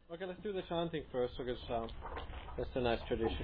Okay, let's do the chanting first because that's a nice tradition.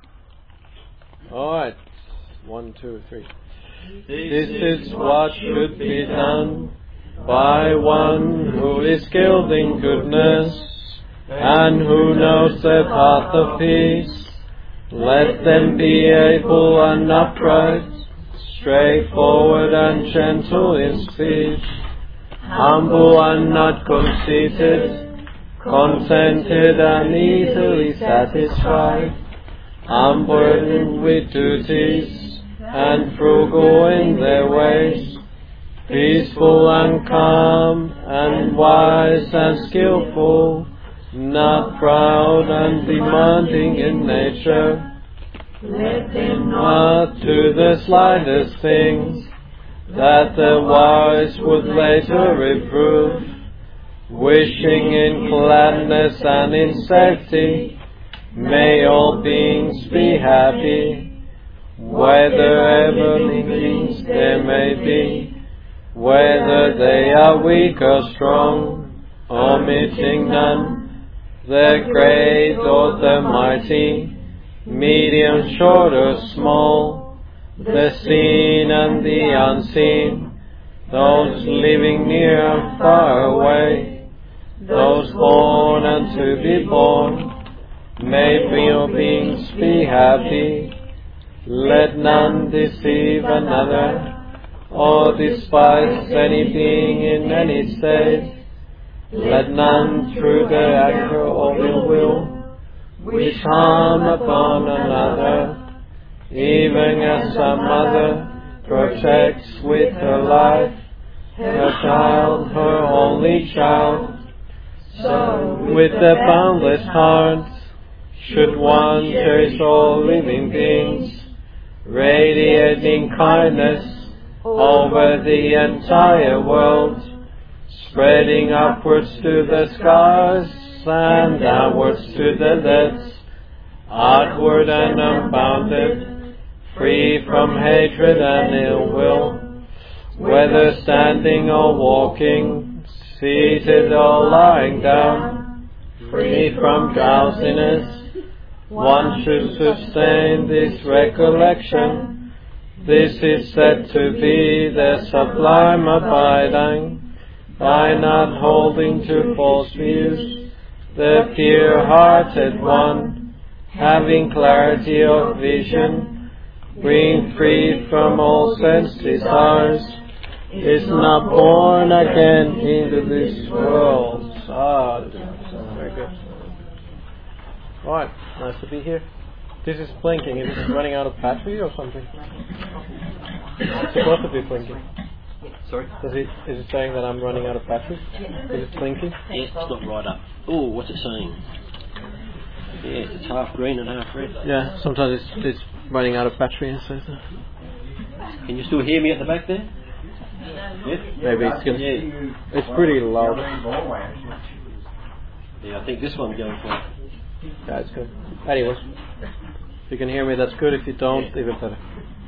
Alright, 1, 2, 3. This is what should be done by one who is skilled in goodness and who knows the path of peace. Let them be able and upright, straightforward and gentle in speech, humble and not conceited, contented and easily satisfied, unburdened with duties and frugal in their ways, peaceful and calm and wise and skillful, not proud and demanding in nature. Let them not do the slightest things that the wise would later reprove, wishing in gladness and in safety, may all beings be happy, whether ever beings there may be, whether they are weak or strong, omitting none, the great or the mighty, medium, short or small, the seen and the unseen, those living near and far away, those born and to be born, may all beings be happy. Let none deceive another, or despise any being in any state. Let none through their anger or ill will wish harm upon another, even as a mother protects with her life her child, her only child. So with a boundless heart should one cherish all living beings, radiating kindness over the entire world, spreading upwards to the skies and downwards to the depths, outward and unbounded, free from hatred and ill will, whether standing or walking, seated or lying down, free from drowsiness. One should sustain this recollection. This is said to be the sublime abiding, by not holding to false views, the pure-hearted one, having clarity of vision, being free from all sense desires, is not born again into this world. Very good. Alright, nice to be here. This is blinking. Is it running out of battery or something? It's supposed to be blinking. Sorry? Is it saying that I'm running out of battery? Is it blinking? Yeah, it's not right up. Oh, what's it saying? Yeah, it's half green and half red. Yeah, sometimes it's running out of battery and so. Can you still hear me at the back there? Yeah? Maybe it's gonna. Yeah. It's pretty loud. Yeah, I think this one's going for it. Yeah, it's good. Anyways, if you can hear me, that's good. If you don't, even better.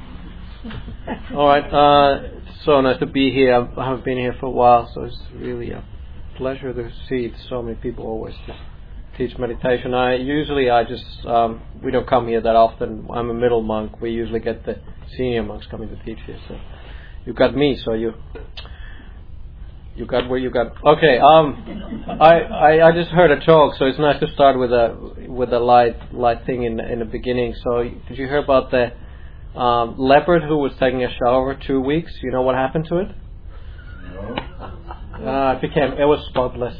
Alright, so nice to be here. I haven't been here for a while, so it's really a pleasure to see so many people always just teach meditation. We don't come here that often. I'm a middle monk. We usually get the senior monks coming to teach here. So you got me, so you got where you got. Okay, I just heard a talk, so it's nice to start with a light thing in the beginning. So did you hear about the leopard who was taking a shower 2 weeks? You know what happened to it? No. It was spotless.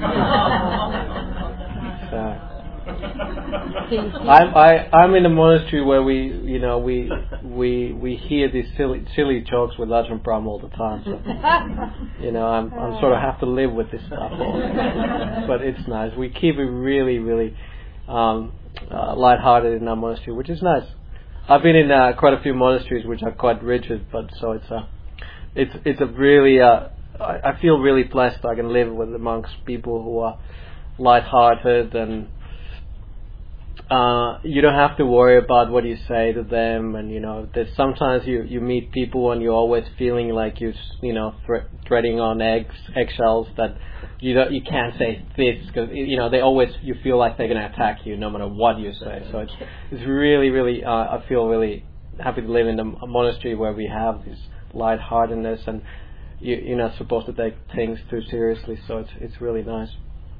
I'm in a monastery where we hear these silly jokes with Ajahn Brahm all the time. So, I'm sort of have to live with this stuff. But it's nice. We keep it really, really lighthearted in our monastery, which is nice. I've been in quite a few monasteries which are quite rigid, but so it's a really I feel really blessed. I can live with amongst people who are lighthearted and you don't have to worry about what you say to them, and there's sometimes you meet people and you're always feeling like you're treading on eggshells, that you can't say this because they always, you feel like they're going to attack you no matter what you say. So it's really, really I feel really happy to live in a monastery where we have this lightheartedness, and you're not supposed to take things too seriously. So it's really nice.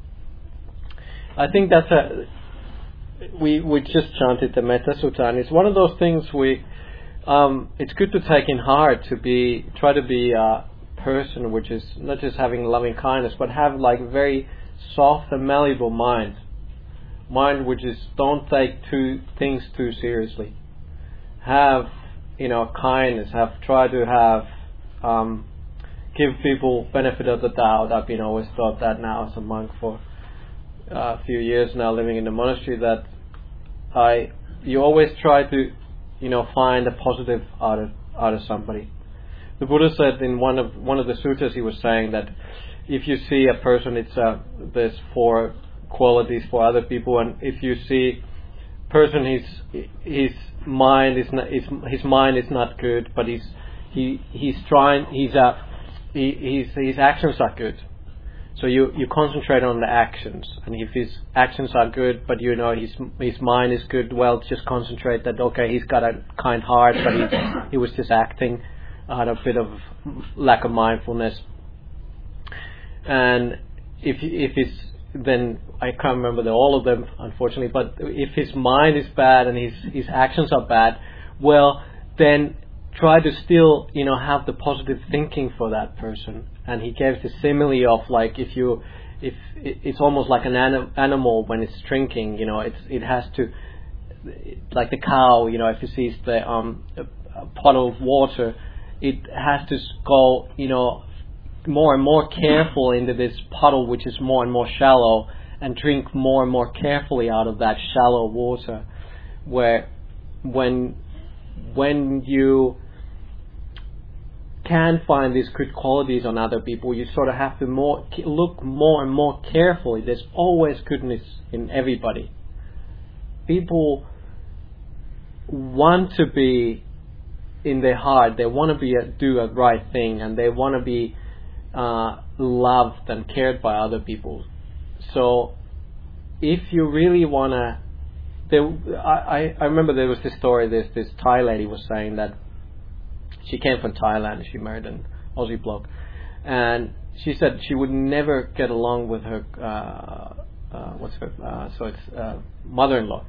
I think that's we just chanted the Metta Sutta, and it's one of those things it's good to take in heart, try to be a person which is not just having loving kindness, but have like very soft and malleable mind which is don't take things too seriously. Have kindness. Try to have give people benefit of the doubt. I've been always taught that now as a monk for a few years now, living in the monastery, that you always try to find a positive out of somebody. The Buddha said in one of the suttas, he was saying that if you see a person, there's 4 qualities for other people, and if you see person, his mind is not good, but his actions are good. So you concentrate on the actions, and if his actions are good, but his mind is good, well, just concentrate that, okay, he's got a kind heart, but he was just acting out of a bit of lack of mindfulness. And if then I can't remember all of them, unfortunately, but if his mind is bad and his actions are bad, well, then try to still have the positive thinking for that person. And he gave the simile of like if it's almost like an animal when it's drinking, it has to, like the cow, if it sees the a puddle of water, it has to go more and more careful into this puddle, which is more and more shallow, and drink more and more carefully out of that shallow water. Where when you can find these good qualities on other people, you sort of have to look more and more carefully. There's always goodness in everybody. People want to be, in their heart, they want to do a right thing, and they want to be loved and cared by other people. So if you really want to, I remember there was this story, this Thai lady was saying that she came from Thailand, she married an Aussie bloke, and she said she would never get along with her mother-in-law.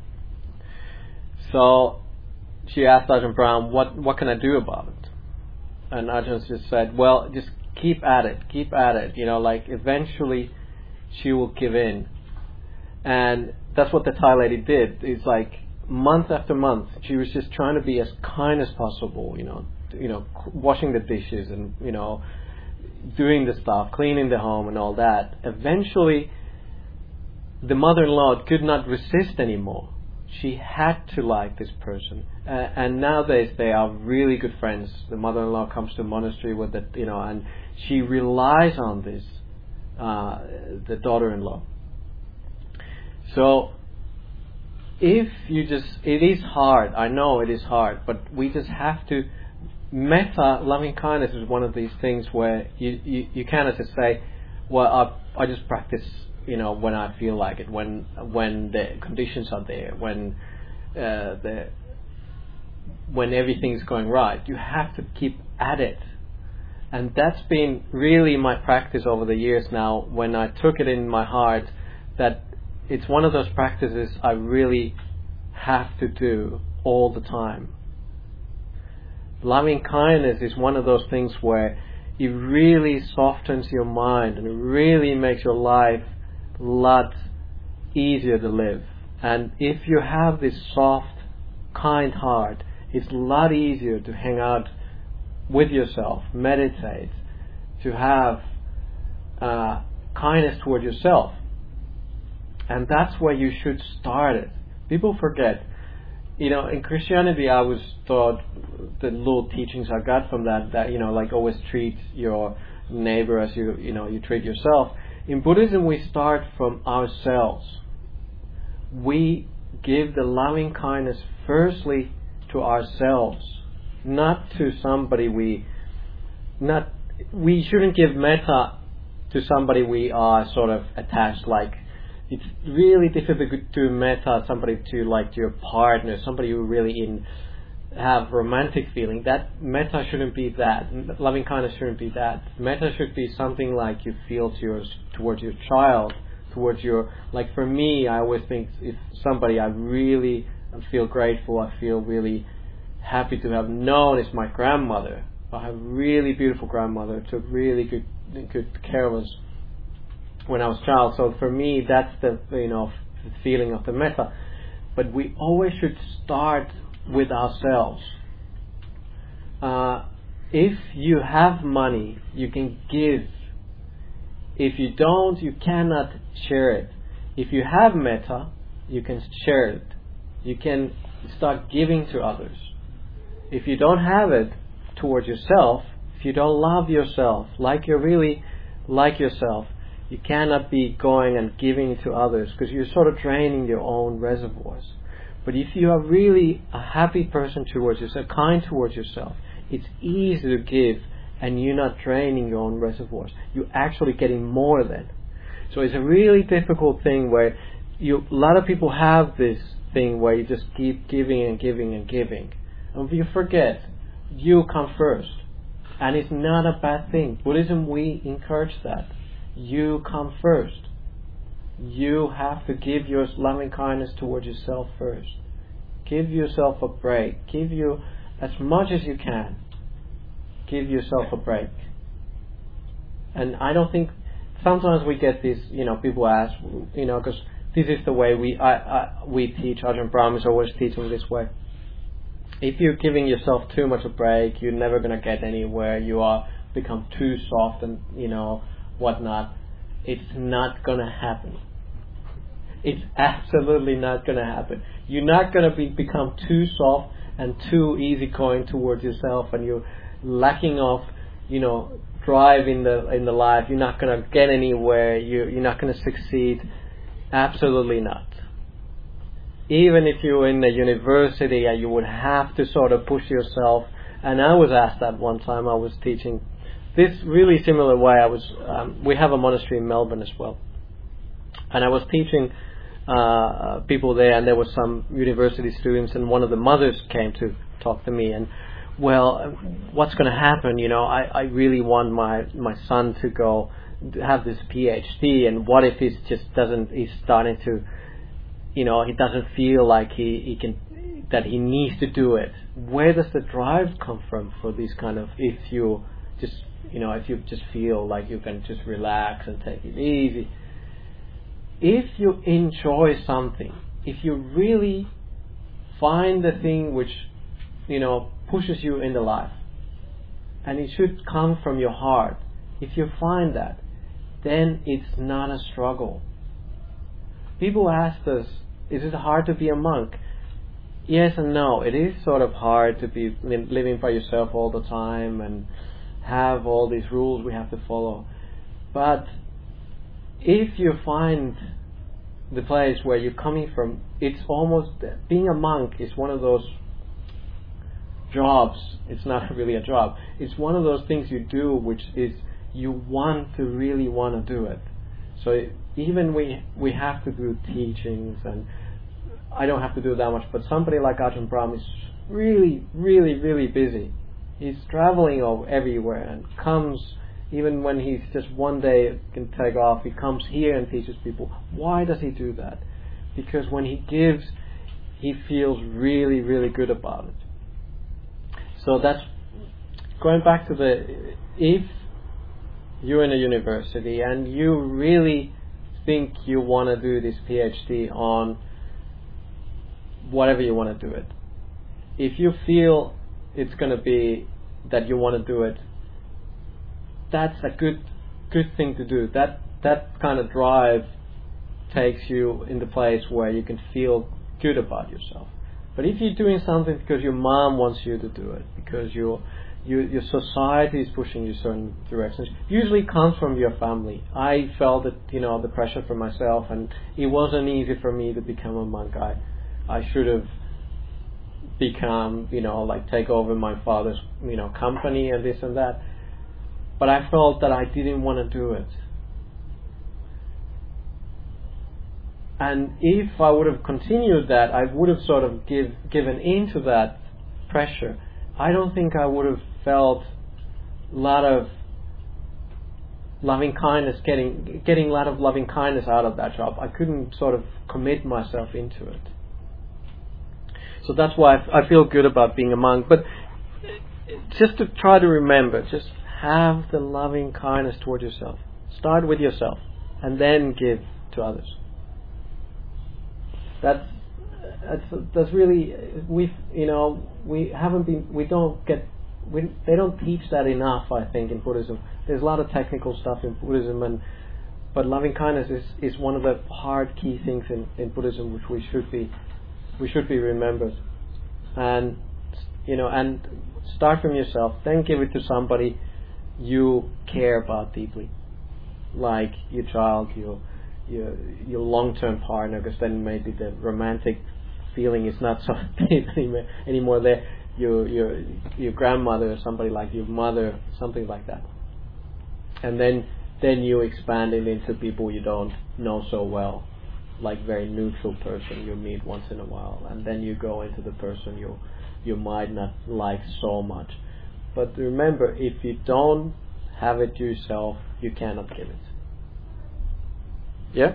So she asked Ajahn Brahm, what can I do about it? And Ajahn just said, well, just keep at it, eventually she will give in. And that's what the Thai lady did. It's like month after month, she was just trying to be as kind as possible, washing the dishes and, doing the stuff, cleaning the home and all that. Eventually, the mother-in-law could not resist anymore. She had to like this person. And nowadays they are really good friends. The mother-in-law comes to a monastery with it, and she relies on this, the daughter-in-law. So, it is hard, I know it is hard, but we just have to, metta, loving kindness, is one of these things where you cannot just say, well, I just practice, when I feel like it, when the conditions are there, when everything's going right. You have to keep at it. And that's been really my practice over the years now, when I took it in my heart that it's one of those practices I really have to do all the time. Loving kindness is one of those things where it really softens your mind and it really makes your life a lot easier to live. And if you have this soft, kind heart, it's a lot easier to hang out with yourself, meditate, to have kindness toward yourself. And that's where you should start it. People forget. In Christianity, I was taught the little teachings I got from that always treat your neighbor as you treat yourself. In Buddhism, we start from ourselves. We give the loving kindness firstly to ourselves, not to somebody we shouldn't give metta to somebody we are sort of attached. Like, it's really difficult to do metta somebody to, like, your partner, somebody you really have romantic feeling. That metta shouldn't be that. Loving kindness shouldn't be that. Metta should be something like you feel towards your child, towards your, like for me, I always think if somebody I feel grateful, I feel really happy to have known is my grandmother. I have a really beautiful grandmother, took really good care of us when I was a child. So for me, that's the feeling of the metta. But we always should start with ourselves. If you have money, you can give. If you don't, you cannot share it. If you have metta, you can share it. You can start giving to others. If you don't have it towards yourself, if you don't love yourself like you really like yourself, you cannot be going and giving to others, because you're sort of draining your own reservoirs. But if you are really a happy person towards yourself, kind towards yourself, it's easy to give, and you're not draining your own reservoirs. You're actually getting more then. So it's a really difficult thing where a lot of people have this thing where you just keep giving and giving and giving. And you forget, you come first. And it's not a bad thing. Buddhism, we encourage that. You come first. You have to give your loving kindness towards yourself first. Give yourself a break. Give you as much as you can. Give yourself a break. And I don't think, sometimes we get this, people ask, because this is the way we teach. Ajahn Brahm is always teaching this way. If you're giving yourself too much a break, you're never going to get anywhere. You become too soft and whatnot. It's not going to happen. It's absolutely not going to happen. You're not going to become too soft and too easygoing towards yourself, and you're lacking of, drive in the life. You're not going to get anywhere. You're not going to succeed. Absolutely not. Even if you're in a university, you would have to sort of push yourself. And I was asked that one time. I was teaching this really similar way. We have a monastery in Melbourne as well, and I was teaching people there, and there were some university students, and one of the mothers came to talk to me, and what's going to happen? I really want my son to go have this PhD, and what if he's starting to, he doesn't feel like he can, that he needs to do it. Where does the drive come from for these kind of, if you just feel like you can just relax and take it easy? If you enjoy something, if you really find the thing which, pushes you in the life, and it should come from your heart, if you find that, then it's not a struggle. People ask us, is it hard to be a monk? Yes and no. It is sort of hard to be living by yourself all the time and have all these rules we have to follow. But if you find the place where you're coming from, it's almost, being a monk is one of those jobs. It's not really a job. It's one of those things you do which is, you really want to do it. So even we have to do teachings, and I don't have to do that much, but somebody like Ajahn Brahm is really, really, really busy. He's traveling everywhere and comes, even when he's just one day can take off, he comes here and teaches people. Why does he do that? Because when he gives, he feels really, really good about it. So that's going back to if you're in a university and you really think you want to do this PhD on whatever you want to do it, if you feel it's going to be that you want to do it, that's a good thing to do. That kind of drive takes you in the place where you can feel good about yourself. But if you're doing something because your mom wants you to do it, because your society is pushing you certain directions, usually comes from your family. I felt that, the pressure for myself, and it wasn't easy for me to become a monk. I should have become, like take over my father's, company and this and that. But I felt that I didn't want to do it. And if I would have continued that, I would have sort of given into that pressure. I don't think I would have felt a lot of loving kindness, getting a lot of loving kindness out of that job. I couldn't sort of commit myself into it. So that's why I feel good about being a monk. But just to try to remember, just have the loving kindness towards yourself. Start with yourself and then give to others. That's really, they don't teach that enough, I think, in Buddhism. There's a lot of technical stuff in Buddhism, but loving kindness is one of the hard key things in Buddhism, which we should be remembered. And and start from yourself, then give it to somebody you care about deeply, like your child, your long-term partner, because then maybe the romantic feeling is not so deep anymore there. Your grandmother or somebody like your mother, something like that. And then you expand it into people you don't know so well, like very neutral person you meet once in a while, and then you go into the person you might not like so much. But remember, if you don't have it yourself, you cannot give it. Yeah?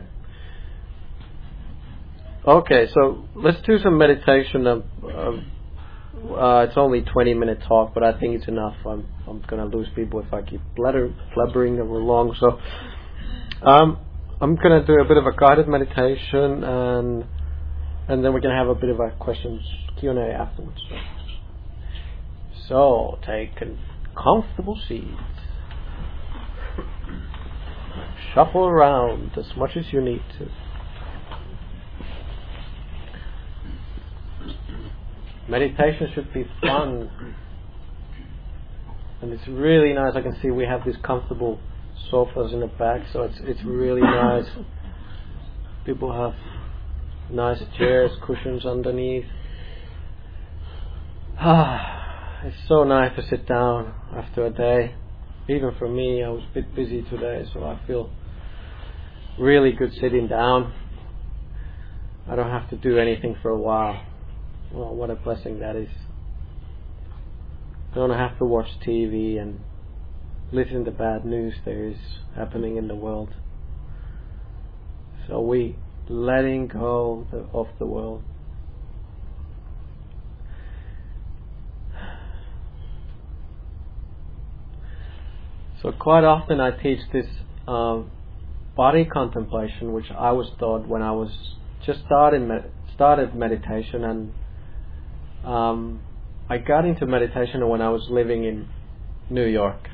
Okay, so let's do some meditation. It's only 20-minute talk, but I think it's enough. I'm going to lose people if I keep blabbering over long. So I'm going to do a bit of a guided meditation, and then we're going to have a bit of a questions Q&A afterwards. So take a comfortable seat. Shuffle around as much as you need to. Meditation should be fun, and it's really nice. I can see we have these comfortable sofas in the back, so it's really nice. People have nice chairs, cushions underneath. It's so nice to sit down after a day. Even for me, I was a bit busy today, so I feel really good sitting down. I don't have to do anything for a while. Well, what a blessing that is. I don't have to watch TV and listen to bad news there is happening in the world. So we letting go of the world. So quite often I teach this body contemplation, which I was taught when I was just started meditation, and I got into meditation when I was living in New York.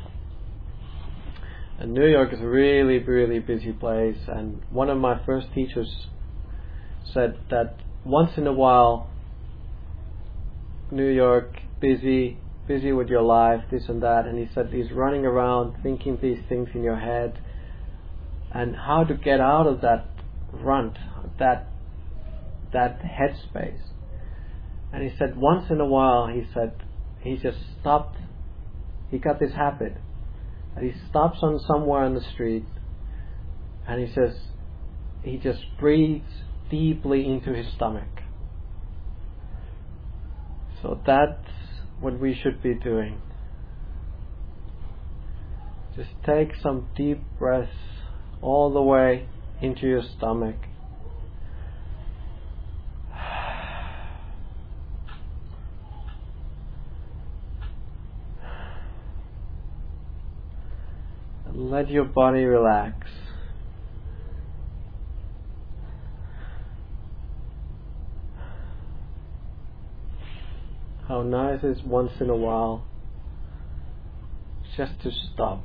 And New York is a really, really busy place, and one of my first teachers said that once in a while, New York, busy with your life, this and that, and he said he's running around thinking these things in your head, and how to get out of that rut, that headspace. And he said once in a while, he said he just stopped. He got this habit, and he stops on somewhere on the street, and he says he just breathes deeply into his stomach. So that's what we should be doing. Just take some deep breaths all the way into your stomach. And let your body relax. How nice it is once in a while just to stop.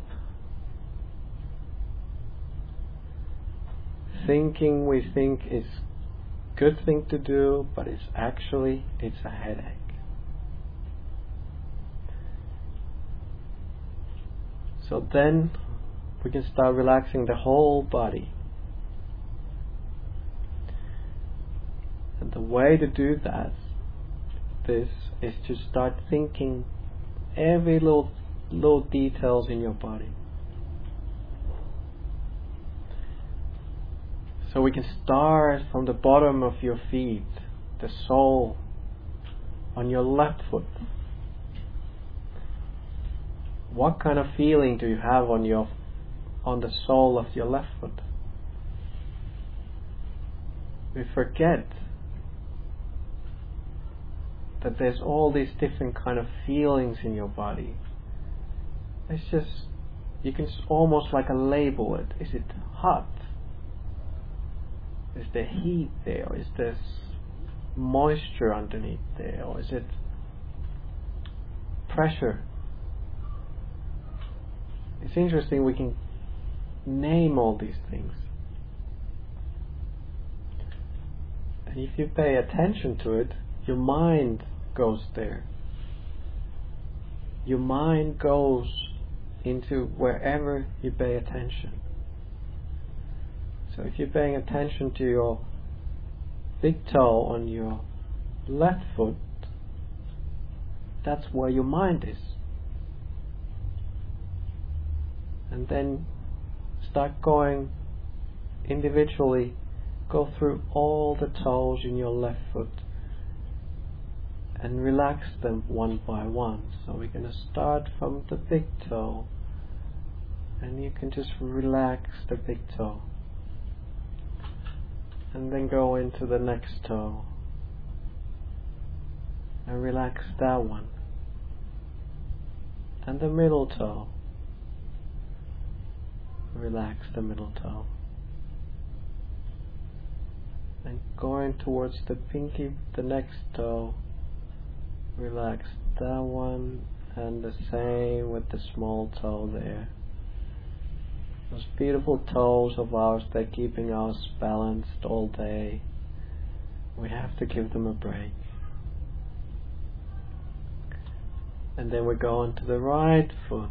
Thinking we think is a good thing to do, but it's a headache. So then we can start relaxing the whole body. And And the way to do this is to start thinking every little details in your body. So we can start from the bottom of your feet, the sole on your left foot. What kind of feeling do you have on the sole of your left foot? We forget that there's all these different kind of feelings in your body. It's just, you can almost like label it. Is it hot? Is there heat there? Or is there moisture underneath there? Or is it pressure? It's interesting, we can name all these things. And if you pay attention to it, your mind goes there. Your mind goes into wherever you pay attention. So if you're paying attention to your big toe on your left foot, that's where your mind is. And then start going individually, go through all the toes in your left foot and relax them one by one. So we're going to start from the big toe, and you can just relax the big toe, and then go into the next toe and relax that one, and the middle toe, relax the middle toe, and going towards the pinky, the next toe, relax that one, and the same with the small toe there. Those beautiful toes of ours, they're keeping us balanced all day. We have to give them a break. And then we go on to the right foot.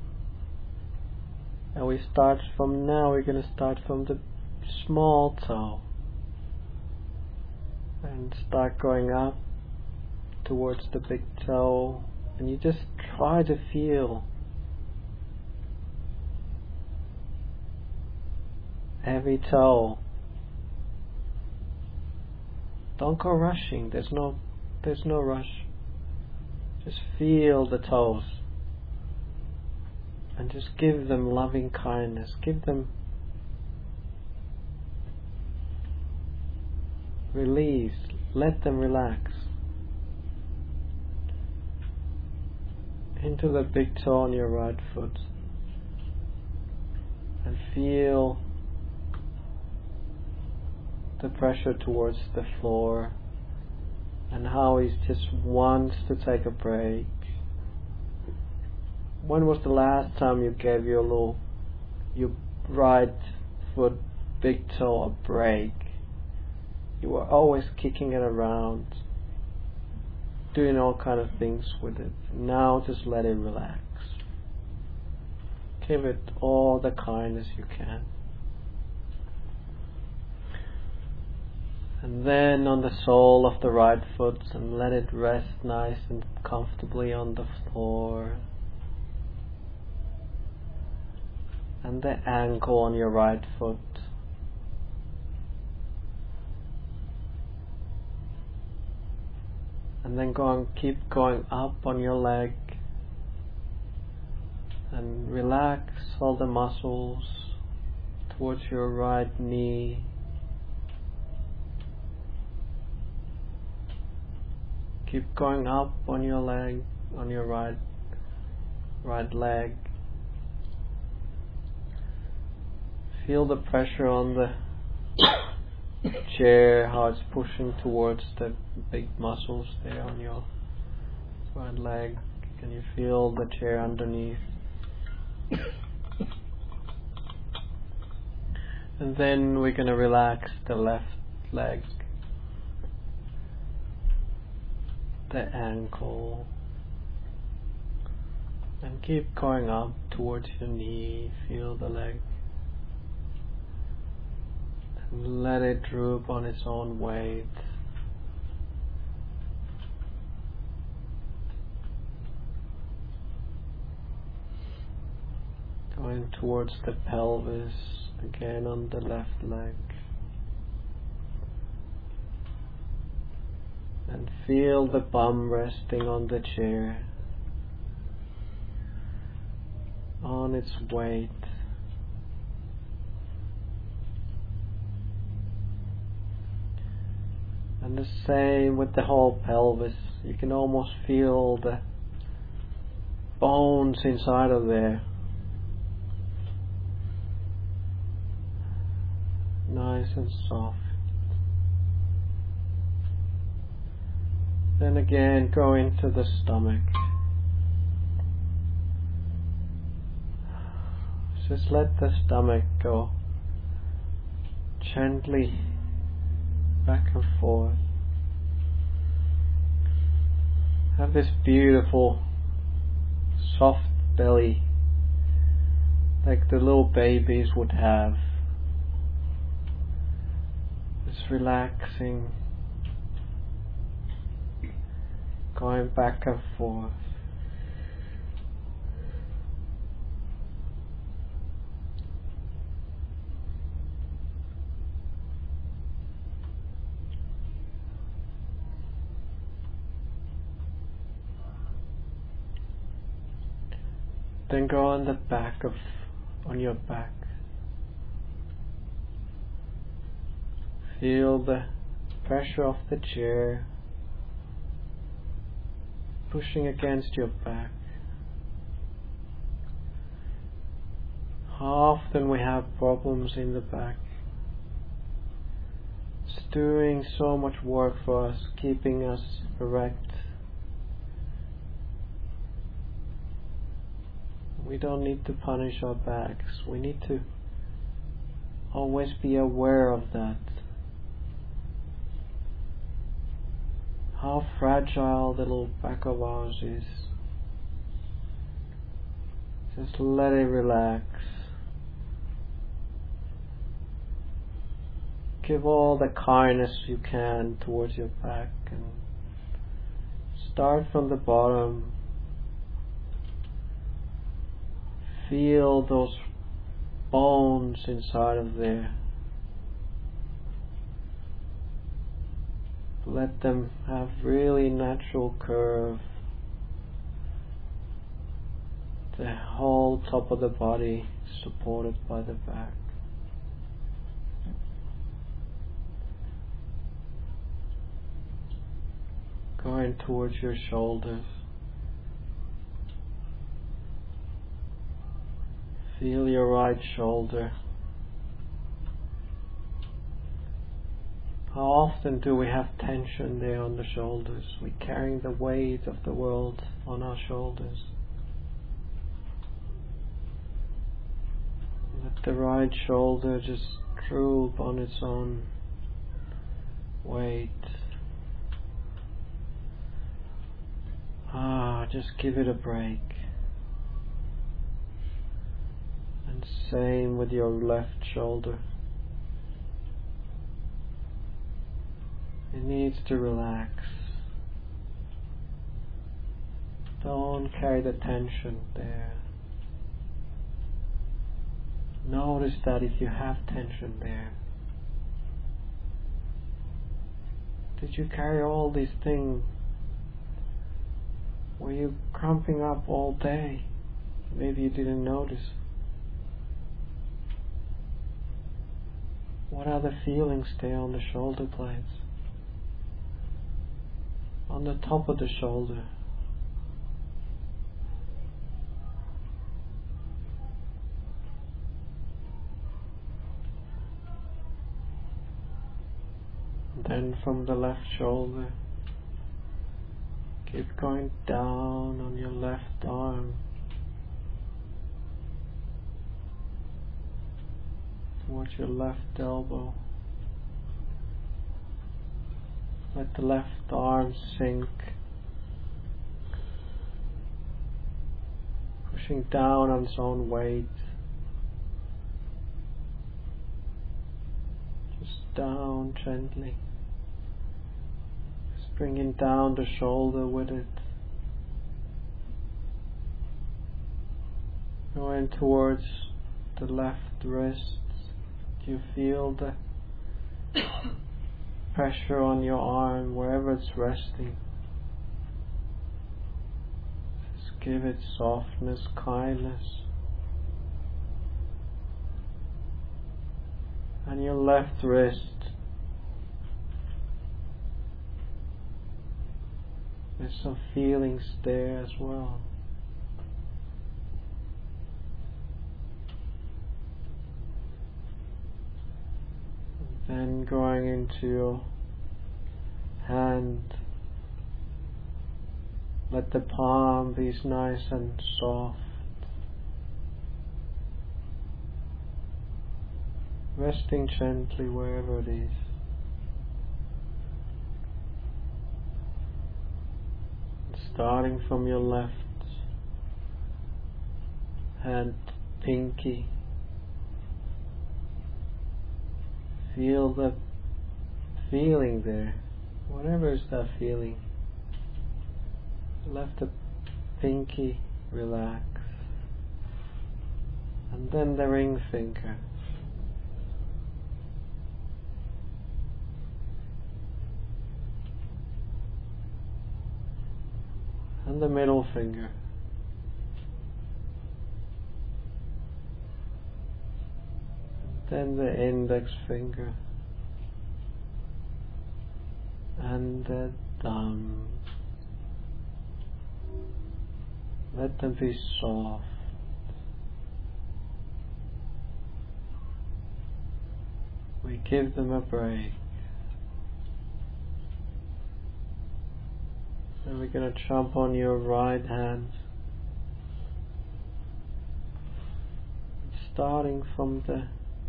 And we start from now, we're going to start from the small toe. And start going up towards the big toe. And you just try to feel every toe. Don't go rushing. There's no rush. Just feel the toes. And just give them loving kindness. Give them release. Let them relax. Into the big toe on your right foot. And feel the pressure towards the floor, and how he just wants to take a break. When was the last time you gave your right foot, big toe, a break? You were always kicking it around, doing all kind of things with it. Now just let it relax. Give it all the kindness you can. And then on the sole of the right foot, and let it rest nice and comfortably on the floor. And the ankle on your right foot. And then keep going up on your leg. And relax all the muscles towards your right knee. Keep going up on your leg, on your right leg. Feel the pressure on the chair, how it's pushing towards the big muscles there on your right leg. Can you feel the chair underneath? And then we're going to relax the left leg, the ankle, and keep going up towards your knee. Feel the leg and let it droop on its own weight. Going towards the pelvis, again on the left leg. And feel the bum resting on the chair, on its weight. And the same with the whole pelvis. You can almost feel the bones inside of there. Nice and soft. Then again go into the stomach. Just let the stomach go gently back and forth. Have this beautiful soft belly like the little babies would have. Just relaxing, going back and forth. Then go on your back. Feel the pressure of the chair pushing against your back. How often we have problems in the back. It's doing so much work for us, keeping us erect. We don't need to punish our backs. We need to always be aware of that. How fragile the little back of ours is. Just let it relax. Give all the kindness you can towards your back and start from the bottom. Feel those bones inside of there. Let them have really natural curve. The whole top of the body supported by the back. Going towards your shoulders. Feel your right shoulder. How often do we have tension there on the shoulders? We're carrying the weight of the world on our shoulders. Let the right shoulder just droop on its own weight. Just give it a break. And same with your left shoulder. It needs to relax. Don't carry the tension there. Notice that if you have tension there. Did you carry all these things? Were you cramping up all day? Maybe you didn't notice. What are the feelings there on the shoulder blades? On the top of the shoulder. Then from the left shoulder, keep going down on your left arm towards your left elbow. Let the left arm sink, pushing down on its own weight. Just down gently. Just bringing down the shoulder with it. Going towards the left wrist. Do you feel the pressure on your arm wherever it's resting? Just give it softness, kindness. And your left wrist. There's some feelings there as well. Then going into your hand, let the palm be nice and soft, resting gently wherever it is. Starting from your left hand, pinky. Feel the feeling there, whatever is that feeling. Let the pinky relax, and then the ring finger. And the middle finger. Then the index finger and the thumb. Let them be soft. We give them a break. And we're going to jump on your right hand, starting from the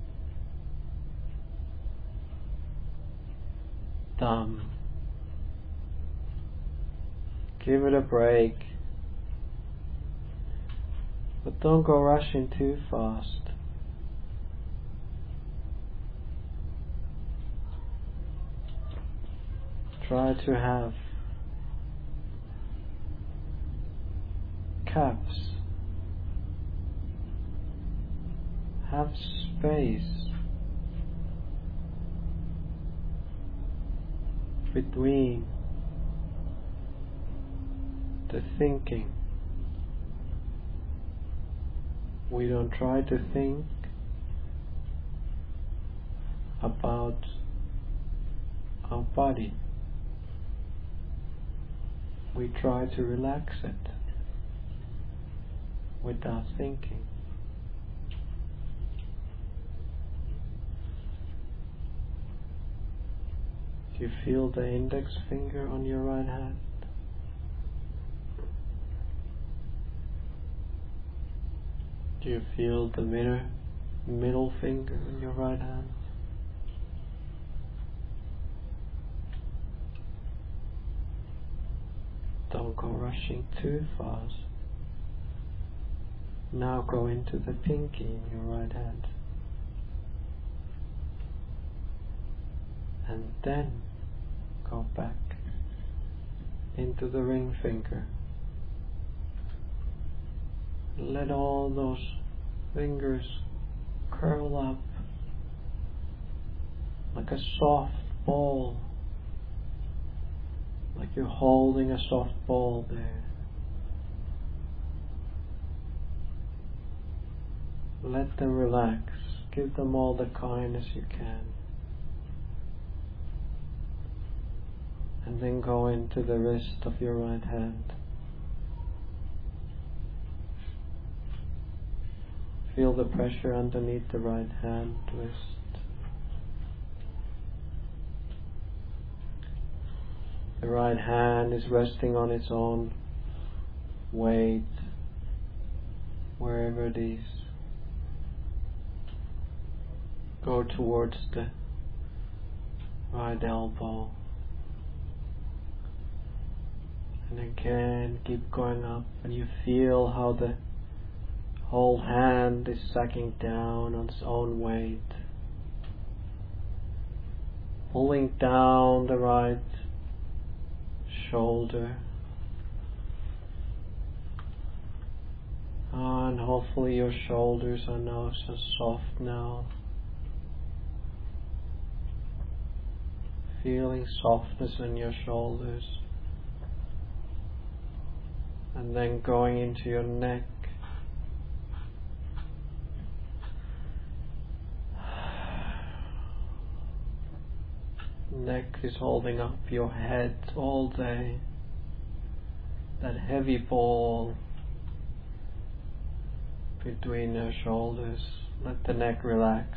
thumb. Give it a break, but don't go rushing too fast. Try to have gaps, have space between the thinking. We don't try to think about our body. We try to relax it without thinking. Do you feel the index finger on your right hand? Do you feel the middle finger on your right hand? Don't go rushing too fast. Now go into the pinky in your right hand. And then go back into the ring finger. Let all those fingers curl up like a soft ball, like you're holding a soft ball there. Let them relax. Give them all the kindness you can. And then go into the wrist of your right hand. Feel the pressure underneath the right hand wrist. The right hand is resting on its own weight, wherever it is. Go towards the right elbow. And again, keep going up, and you feel how the whole hand is sucking down on its own weight, pulling down the right shoulder, And hopefully your shoulders are now so soft now. Feeling softness in your shoulders. And then going into your neck. Neck is holding up your head all day. That heavy ball between your shoulders. Let the neck relax.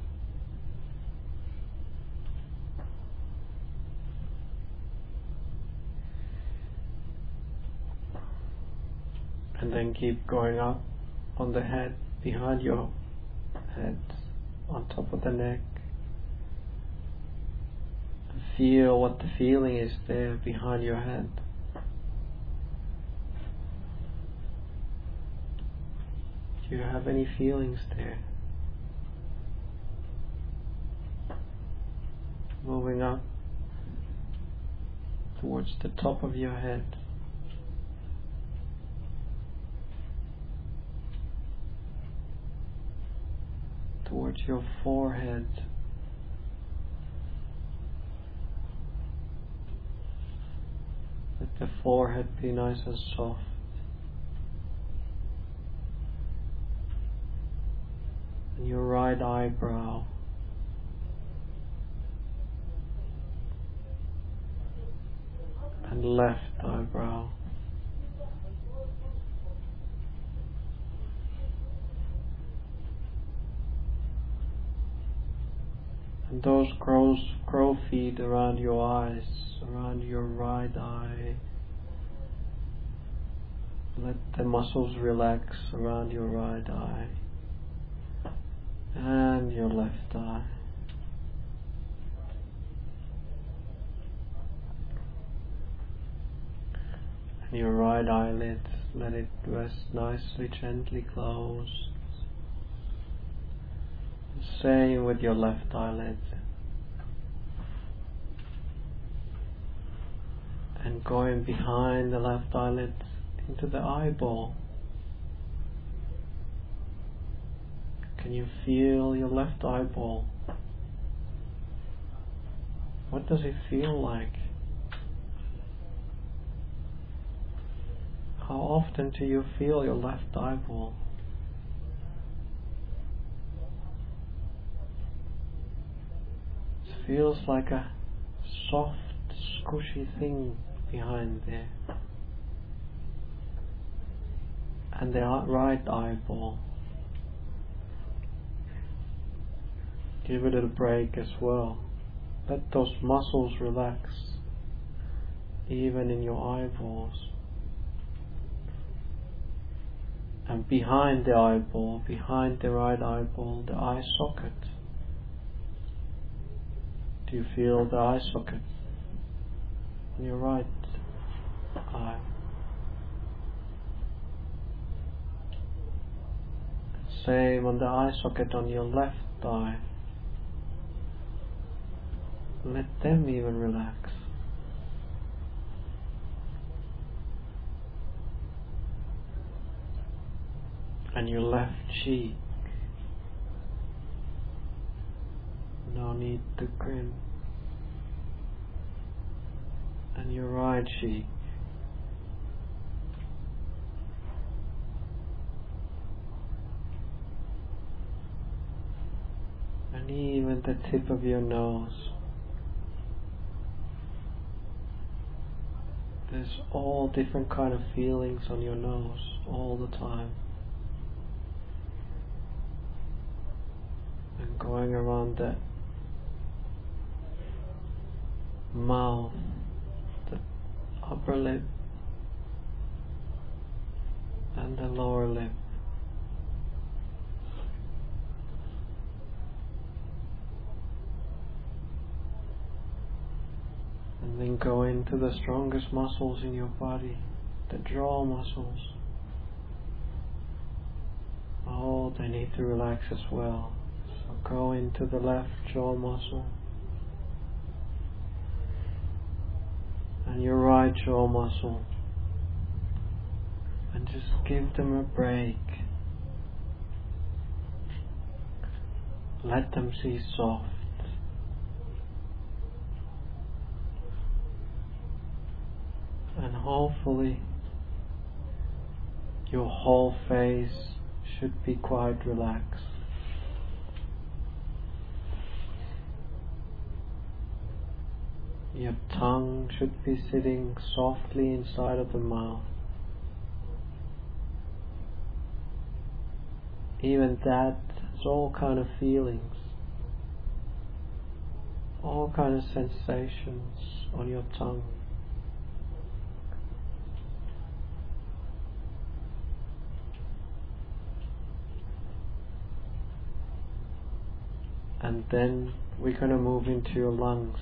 And then keep going up on the head, behind your head, on top of the neck. And feel what the feeling is there behind your head. Do you have any feelings there? Moving up towards the top of your head. Towards your forehead. Let the forehead be nice and soft. And your right eyebrow. And left eyebrow. And those crow feet around your eyes, around your right eye. Let the muscles relax around your right eye and your left eye. And your right eyelid, let it rest nicely, gently closed. Same with your left eyelid. And going behind the left eyelid into the eyeball. Can you feel your left eyeball? What does it feel like? How often do you feel your left eyeball? It feels like a soft, squishy thing behind there. And the right eyeball. Give it a break as well. Let those muscles relax, even in your eyeballs. And behind the eyeball, behind the right eyeball, the eye socket. Do you feel the eye socket on your right eye? Same on the eye socket on your left eye. Let them even relax. And your left cheek. No need to grin. And your right cheek. And even the tip of your nose. There's all different kind of feelings on your nose all the time. And going around the mouth, the upper lip and the lower lip. And then go into the strongest muscles in your body, the jaw muscles. Oh, they need to relax as well. So go into the left jaw muscle and your right jaw muscle, and Just give them a break. Let them be soft. And hopefully your whole face should be quite relaxed. Your tongue should be sitting softly inside of the mouth. Even that has all kind of feelings, all kind of sensations on your tongue. And then we're going to move into your lungs.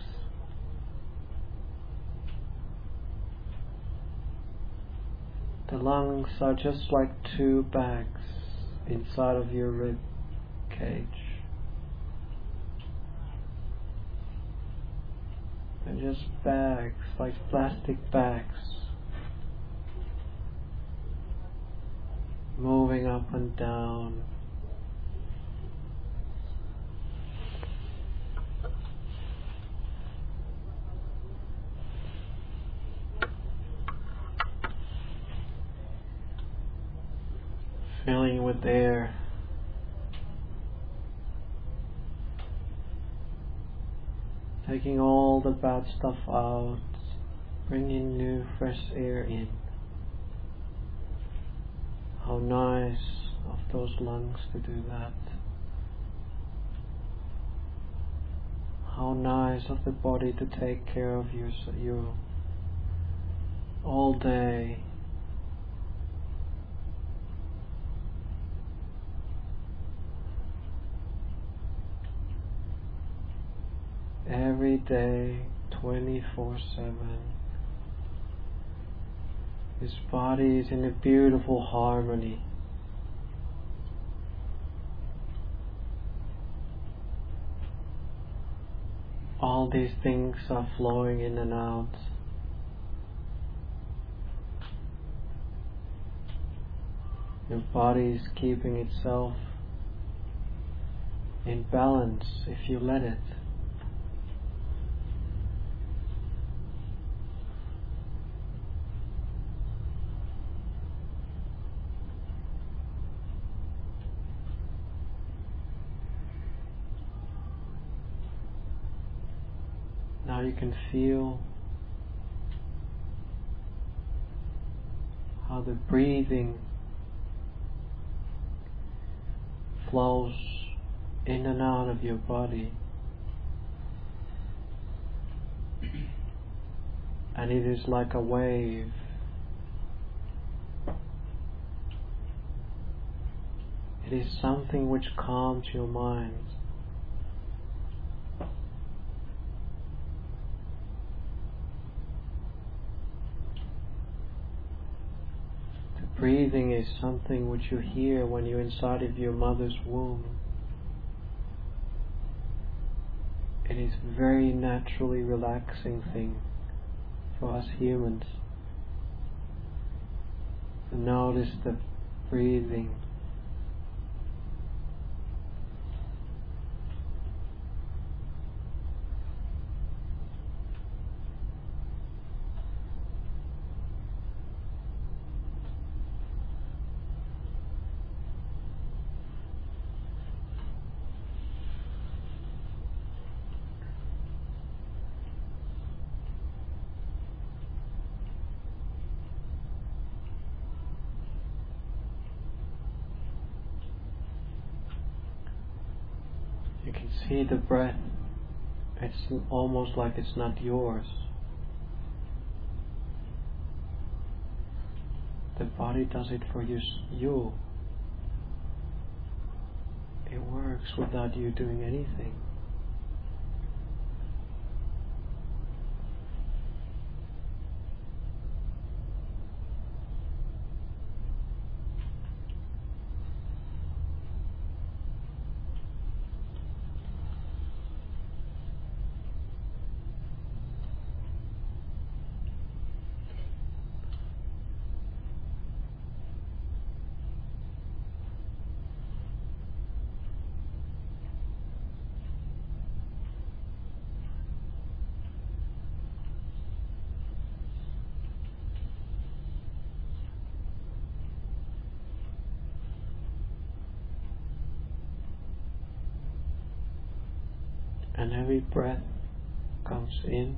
The lungs are just like two bags inside of your rib cage. They're just bags, like plastic bags, moving up and down. Filling with air. Taking all the bad stuff out, bringing new fresh air in. How nice of those lungs to do that. How nice of the body to take care of you all day. Every day, 24/7. This body is in a beautiful harmony. All these things are flowing in and out. Your body is keeping itself in balance if you let it. Now you can feel how the breathing flows in and out of your body, and it is like a wave. It is something which calms your mind. Breathing is something which you hear when you're inside of your mother's womb. It is a very naturally relaxing thing for us humans to notice the breathing. You can see the breath. It's almost like it's not yours. The body does it for you. It works without you doing anything. And every breath comes in,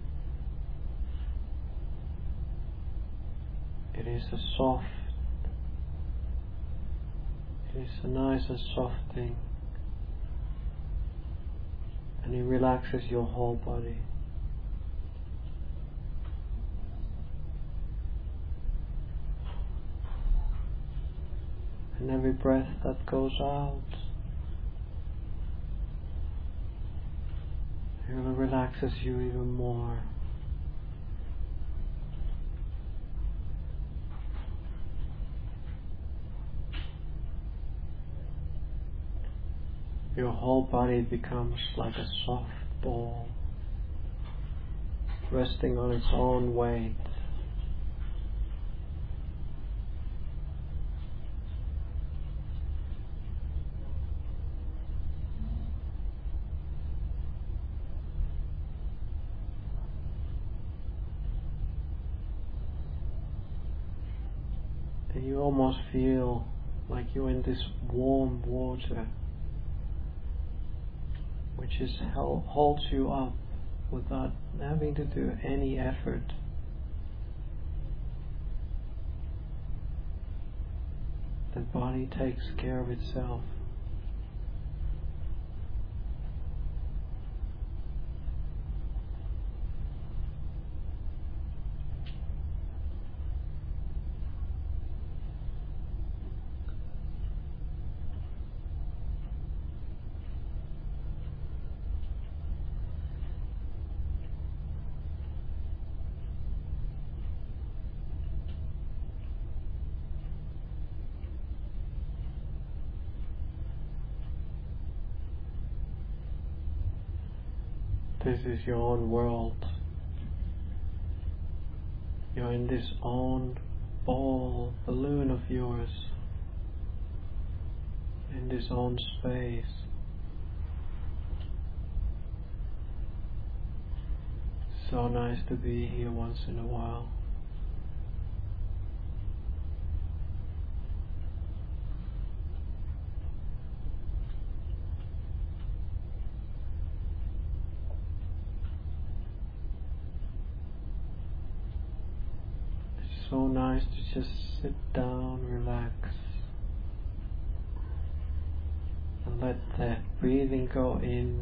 it is a nice and soft thing, and it relaxes your whole body. And every breath that goes out, it really relaxes you even more. Your whole body becomes like a soft ball, resting on its own weight. And you almost feel like you're in this warm water, which holds you up without having to do any effort. The body takes care of itself. This is your own world. You're in this own balloon of yours, in this own space. So nice to be here once in a while. So nice to just sit down, relax, and let the breathing go in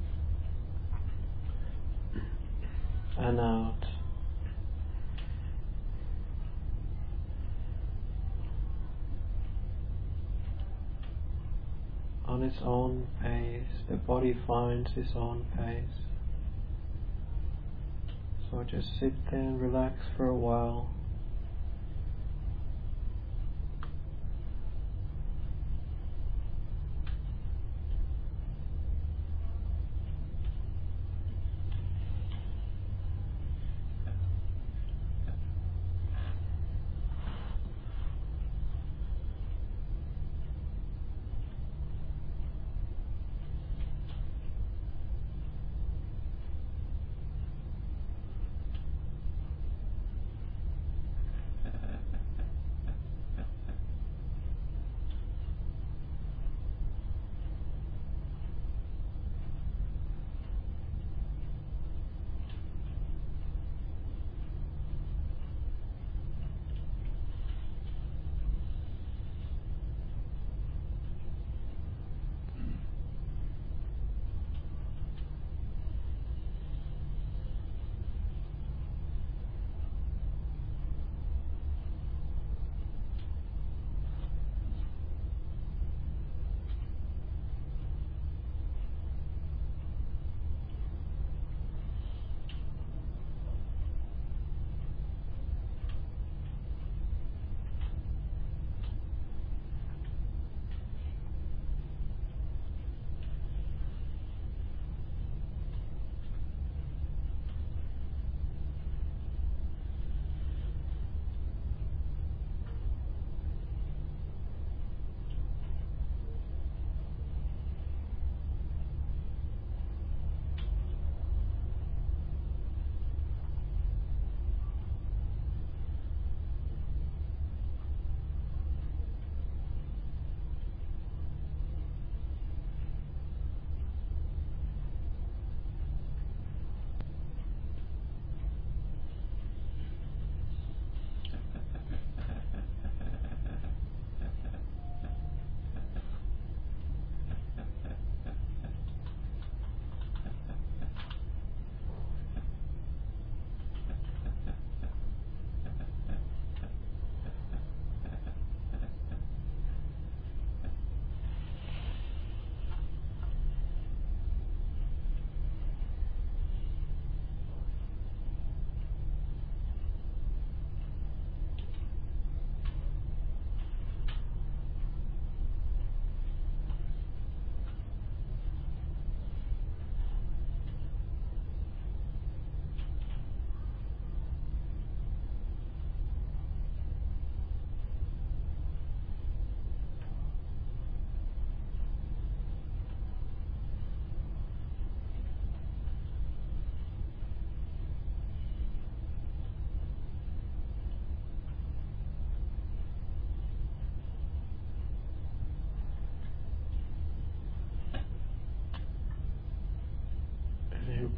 and out. On its own pace, the body finds its own pace. So just sit there and relax for a while.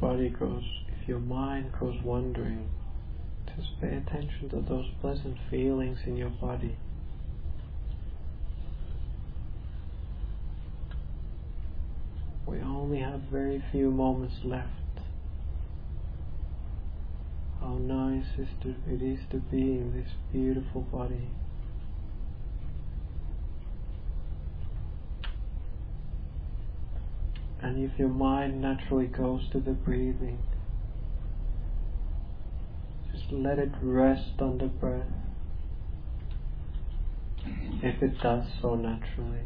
body goes, if your mind goes wandering, just pay attention to those pleasant feelings in your body. We only have very few moments left. How nice it is to be in this beautiful body. And if your mind naturally goes to the breathing, just let it rest on the breath, if it does so naturally.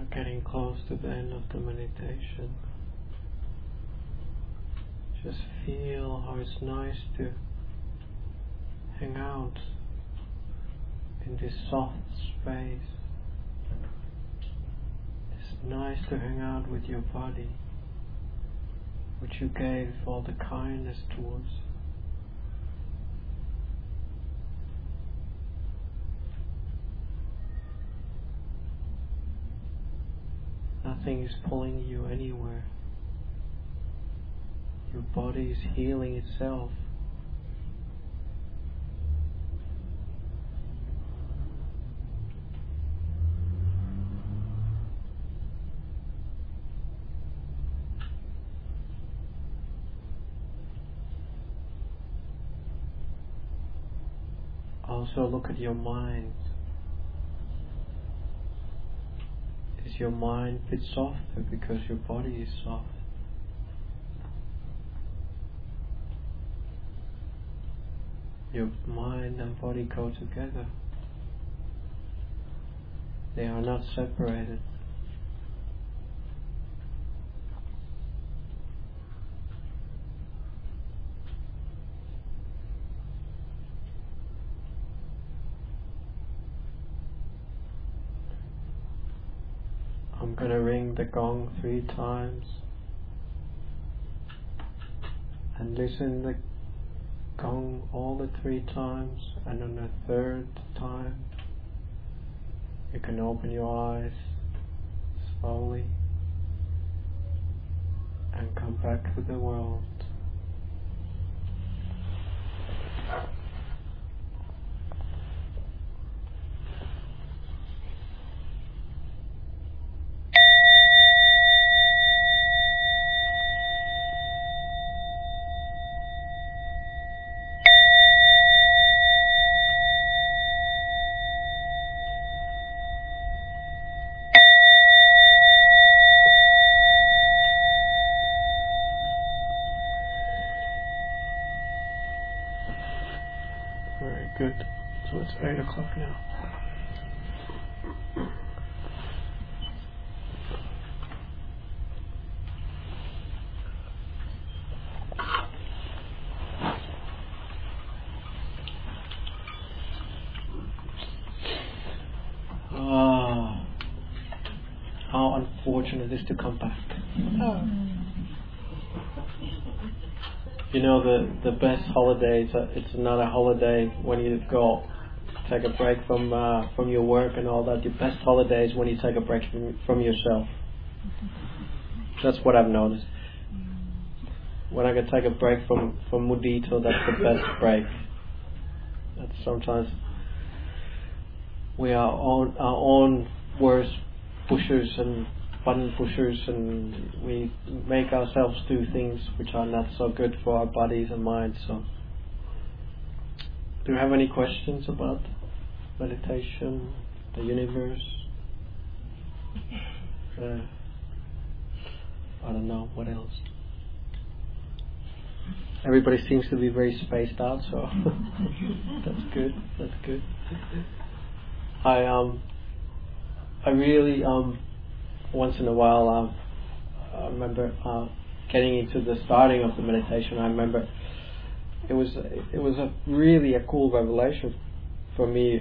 are getting close to the end of the meditation. Just feel how it's nice to hang out in this soft space. It's nice to hang out with your body, which you gave all the kindness towards. Nothing is pulling you anywhere. Your body is healing itself. Also look at your mind. Is your mind a bit softer because your body is soft? Your mind and body go together. They are not separated. I'm going to ring the gong 3 times and listen the gong all the 3 times, and on the 3rd time you can open your eyes slowly and come back to the world. Very good. So it's 8 o'clock now. How unfortunate it is to come back. You know, the best holidays, it's not a holiday when you go take a break from your work and all that. Your best holiday is when you take a break from yourself. That's what I've noticed. When I can take a break from Mudito, that's the best break. That's sometimes we are our own worst pushers and button pushers, and we make ourselves do things which are not so good for our bodies and minds. So, do you have any questions about meditation, the universe? I don't know what else. Everybody seems to be very spaced out, so that's good. That's good. I really once in a while I remember getting into the starting of the meditation. I remember it was a really a cool revelation for me.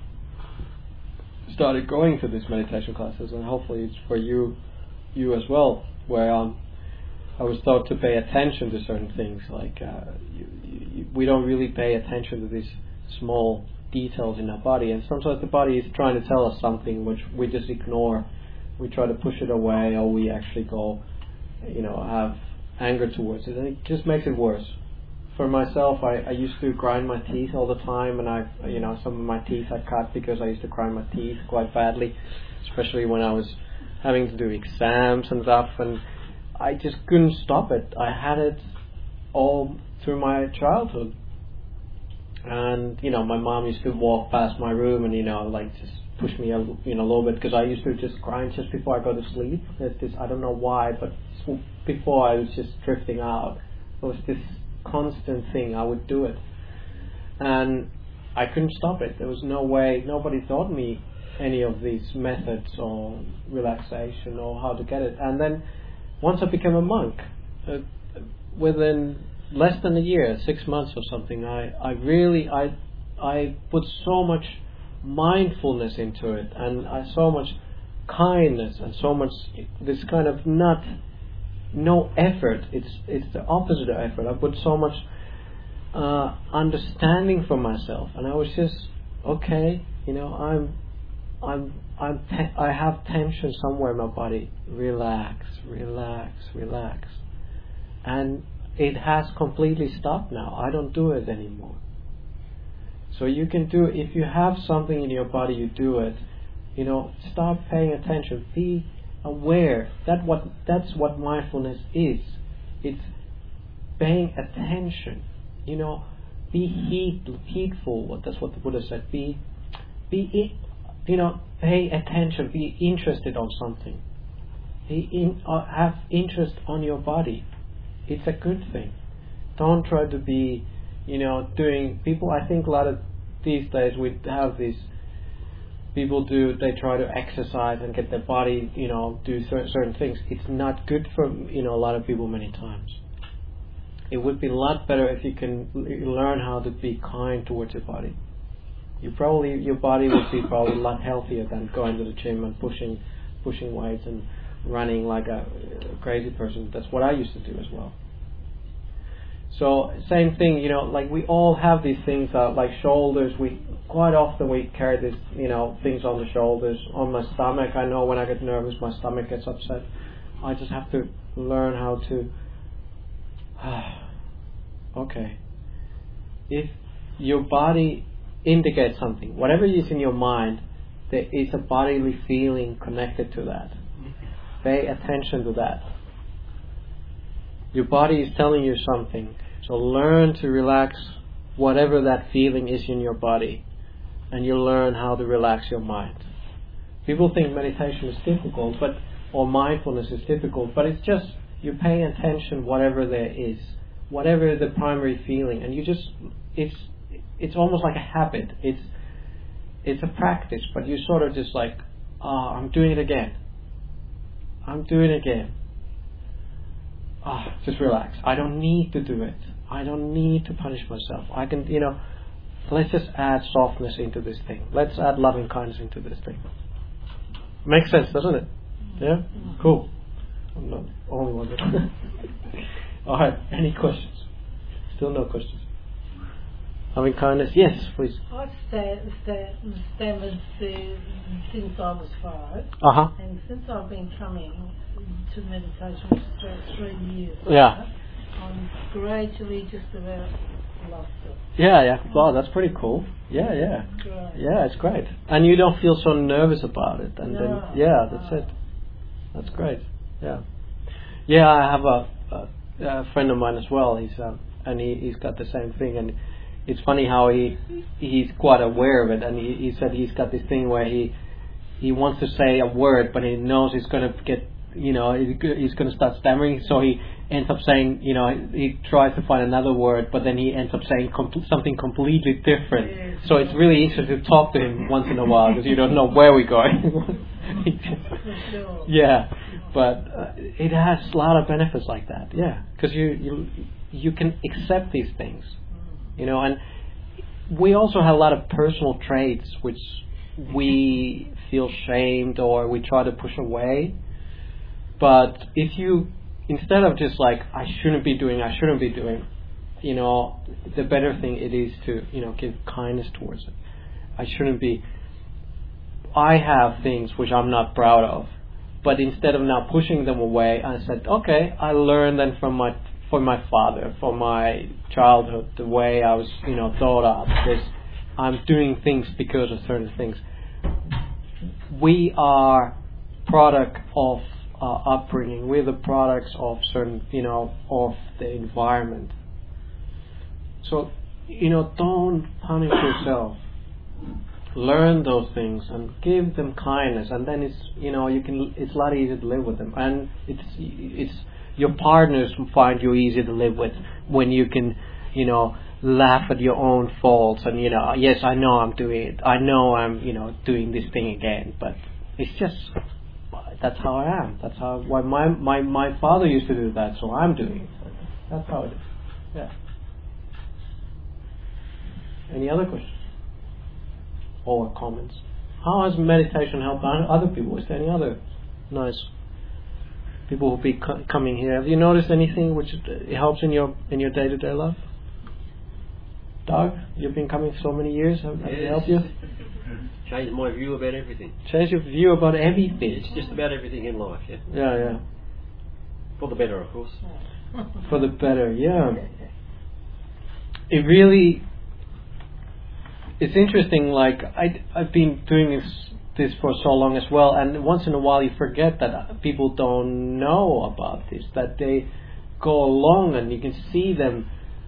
Started going to these meditation classes, and hopefully it's for you as well, where I was taught to pay attention to certain things, like we don't really pay attention to these small details in our body, and sometimes the body is trying to tell us something which we just ignore. We try to push it away, or we actually go, have anger towards it, and it just makes it worse. For myself, I used to grind my teeth all the time, and some of my teeth I cut because I used to grind my teeth quite badly, especially when I was having to do exams and stuff, and I just couldn't stop it. I had it all through my childhood. And, my mom used to walk past my room and, just push me a little bit, because I used to just grind just before I go to sleep. There's this, I don't know why, but before I was just drifting out. It was this constant thing. I would do it. And I couldn't stop it. There was no way. Nobody taught me any of these methods or relaxation or how to get it. And then once I became a monk, within less than a year, 6 months or something, I put so much mindfulness into it, and so much kindness, and so much this kind of no effort. It's the opposite of effort. I put so much understanding for myself, and I was just okay. I have tension somewhere in my body. Relax, relax, relax, and it has completely stopped now. I don't do it anymore. So you can do, if you have something in your body, you do it. Start paying attention. Be aware. That's what mindfulness is. It's paying attention. Be heedful. That's what the Buddha said. Pay attention. Be interested on something. Have interest on your body. It's a good thing. Don't try to be, doing. People, I think a lot of these days we have these. People they try to exercise and get their body, do certain things. It's not good for, a lot of people many times. It would be a lot better if you can learn how to be kind towards your body. Your body would be probably a lot healthier than going to the gym and pushing weights and running like a crazy person. That's what I used to do as well. So same thing, like we all have these things like shoulders. Quite often we carry these, things on the shoulders. On my stomach, I know when I get nervous, my stomach gets upset. I just have to learn how to. Okay. If your body indicates something, whatever is in your mind, there is a bodily feeling connected to that. Pay attention to that. Your body is telling you something. So learn to relax whatever that feeling is in your body, and you learn how to relax your mind. People think meditation is difficult, or mindfulness is difficult, but it's just you pay attention whatever there is, whatever the primary feeling, and it's almost like a habit. It's a practice, but you sort of just like, I'm doing it again. I'm doing it again. Just relax. I don't need to do it. I don't need to punish myself. I can, let's just add softness into this thing. Let's add loving kindness into this thing. Makes sense, doesn't it? Yeah? Cool. I'm not the only one. Alright, any questions? Still no questions? Loving kindness? Yes, please. I've stammered since I was 5. Uh-huh. And since I've been coming to meditation, which is about 3 years. Yeah. I'm gradually just about lost it. Yeah. Wow, that's pretty cool. Yeah. Great. Yeah, it's great. And you don't feel so nervous about it. And no, that's it. That's great. Yeah. Yeah, I have a friend of mine as well. He's got the same thing, and it's funny how he's quite aware of it, and he said he's got this thing where he wants to say a word, but he knows he's going to get, he's going to start stammering, so he ends up saying, he tries to find another word, but then he ends up saying something completely different. Yes. So it's really interesting to talk to him once in a while, because you don't know where we're going. Sure. Yeah, but it has a lot of benefits like that. Yeah, because you can accept these things. And we also have a lot of personal traits which we feel shamed or we try to push away. But if you, instead of just like, I shouldn't be doing, the better thing it is to, give kindness towards it. I have things which I'm not proud of. But instead of now pushing them away, I said, okay, I learned then from my father, from my childhood, the way I was, thought of this. I'm doing things because of certain things. We are product of upbringing. We're the products of certain, of the environment. So, don't punish yourself. Learn those things and give them kindness, and then it's, it's a lot easier to live with them, and it's your partners find you easy to live with when you can, laugh at your own faults and, yes, I know I'm doing it. I know I'm, doing this thing again, but it's just, that's how I am. That's why my father used to do that, so I'm doing it. That's how it is. Yeah. Any other questions? Or comments? How has meditation helped other people? Is there any other nice people who'll be coming here? Have you noticed anything which helps in your day-to-day life? Doug, you've been coming so many years. Have they helped you? Changed my view about everything. Change your view about everything. It's just about everything in life, yeah. Yeah. For the better, of course. For the better, yeah. It really... It's interesting, like, I've been doing this for so long as well, and once in a while you forget that people don't know about this, that they go along and you can see them,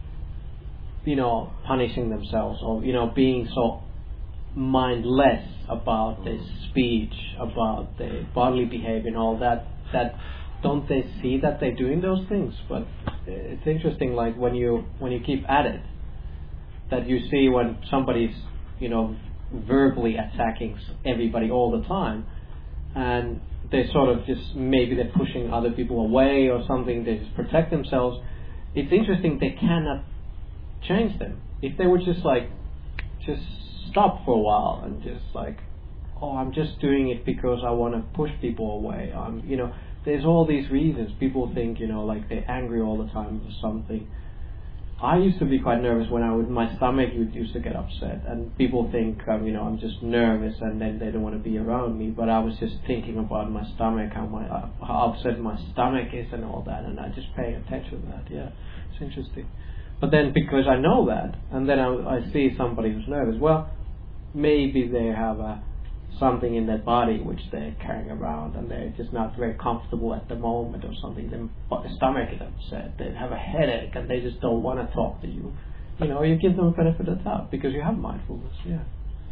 punishing themselves or, being so mindless about their speech, about their bodily behavior and all that don't they see that they're doing those things? But it's interesting, like when you keep at it, that you see when somebody's verbally attacking everybody all the time, and they sort of just, maybe they're pushing other people away or something, they just protect themselves. It's interesting, they cannot change them. If they would just stop for a while and just I'm just doing it because I want to push people away. There's all these reasons. People think, they're angry all the time for something. I used to be quite nervous when my stomach used to get upset, and people think, I'm just nervous, and then they don't want to be around me. But I was just thinking about my stomach, how upset my stomach is, and all that, and I just pay attention to that. Yeah, it's interesting. But then because I know that, and then I see somebody who's nervous, well, maybe they have something in their body which they're carrying around, and they're just not very comfortable at the moment or something. Their stomach is upset, they have a headache, and they just don't want to talk to you. You give them a benefit of the doubt because you have mindfulness. Yeah.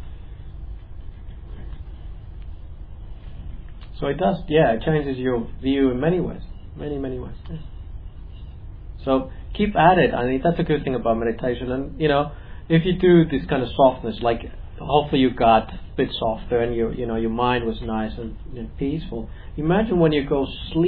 So it does. Yeah, it changes your view in many ways, many ways. Yeah. So keep at it. I mean, that's a good thing about meditation. And if you do this kind of softness, like hopefully you got a bit softer and your mind was nice and peaceful. Imagine when you go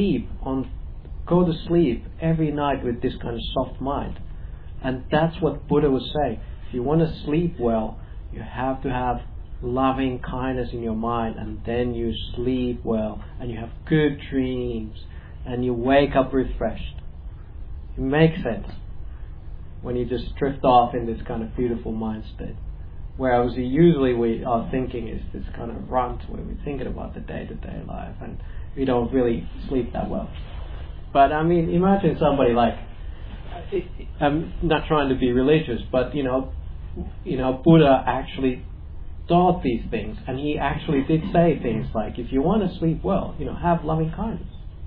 to sleep every night with this kind of soft mind. And that's what Buddha was saying. If you want to sleep well, you have to have loving kindness in your mind, and then you sleep well and you have good dreams and you wake up refreshed. It makes sense when you just drift off in this kind of beautiful mind state. Whereas usually our thinking is this kind of runt where we're thinking about the day-to-day life and we don't really sleep that well. But I mean, imagine somebody I'm not trying to be religious, but Buddha actually taught these things, and he actually did say things like, if you want to sleep well, have loving kindness.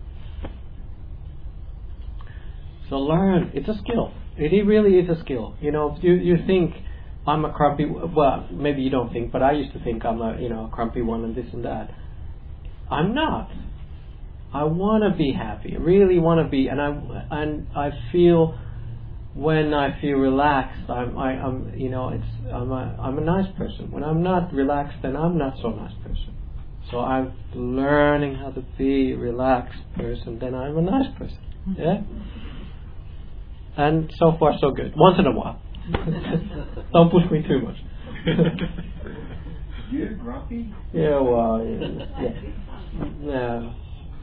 So learn, it's a skill. It really is a skill. You think I'm a grumpy, well, maybe you don't think, but I used to think I'm a grumpy one and this and that. I'm not. I want to be happy. I really want to be, and I feel, when I feel relaxed, I'm a nice person. When I'm not relaxed, then I'm not so nice person. So I'm learning how to be a relaxed person, then I'm a nice person. Yeah? And so far so good. Once in a while. Don't push me too much. You're grumpy? Yeah, well, yeah.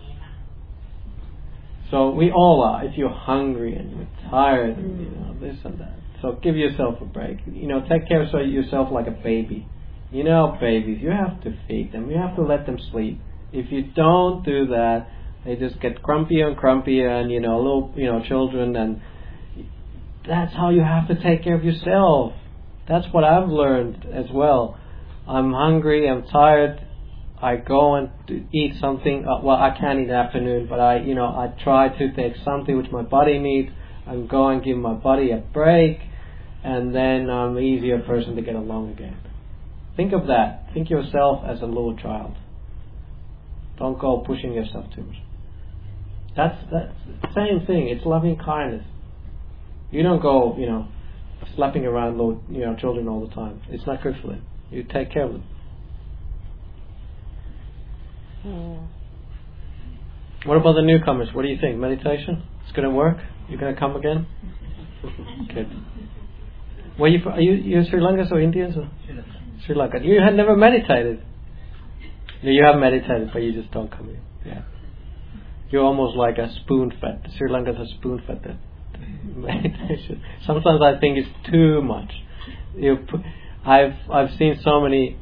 So we all are. If you're hungry and you're tired and this and that. So give yourself a break. Take care of yourself like a baby. Babies, you have to feed them. You have to let them sleep. If you don't do that, they just get grumpier and grumpier, and little children, and that's how you have to take care of yourself. That's what I've learned as well. I'm hungry, I'm tired, I go and eat something. Well, I can't eat in the afternoon, but I try to take something which my body needs and go and give my body a break, and then I'm an easier person to get along again. Think of that. Think of yourself as a little child. Don't go pushing yourself too much. That's the same thing. It's loving kindness. You don't go, slapping around children all the time. It's not good for them. You take care of them. What about the newcomers? What do you think? Meditation? It's going to work? You're going to come again? Good. Where are you from? Are you Sri Lankans or Indians? Or? Sri Lanka. You had never meditated. No, you have meditated, but you just don't come here. Yeah. You're almost like a spoon-fed. Sri Lankans are spoon-fed that meditation. Sometimes I think it's too much. I've seen so many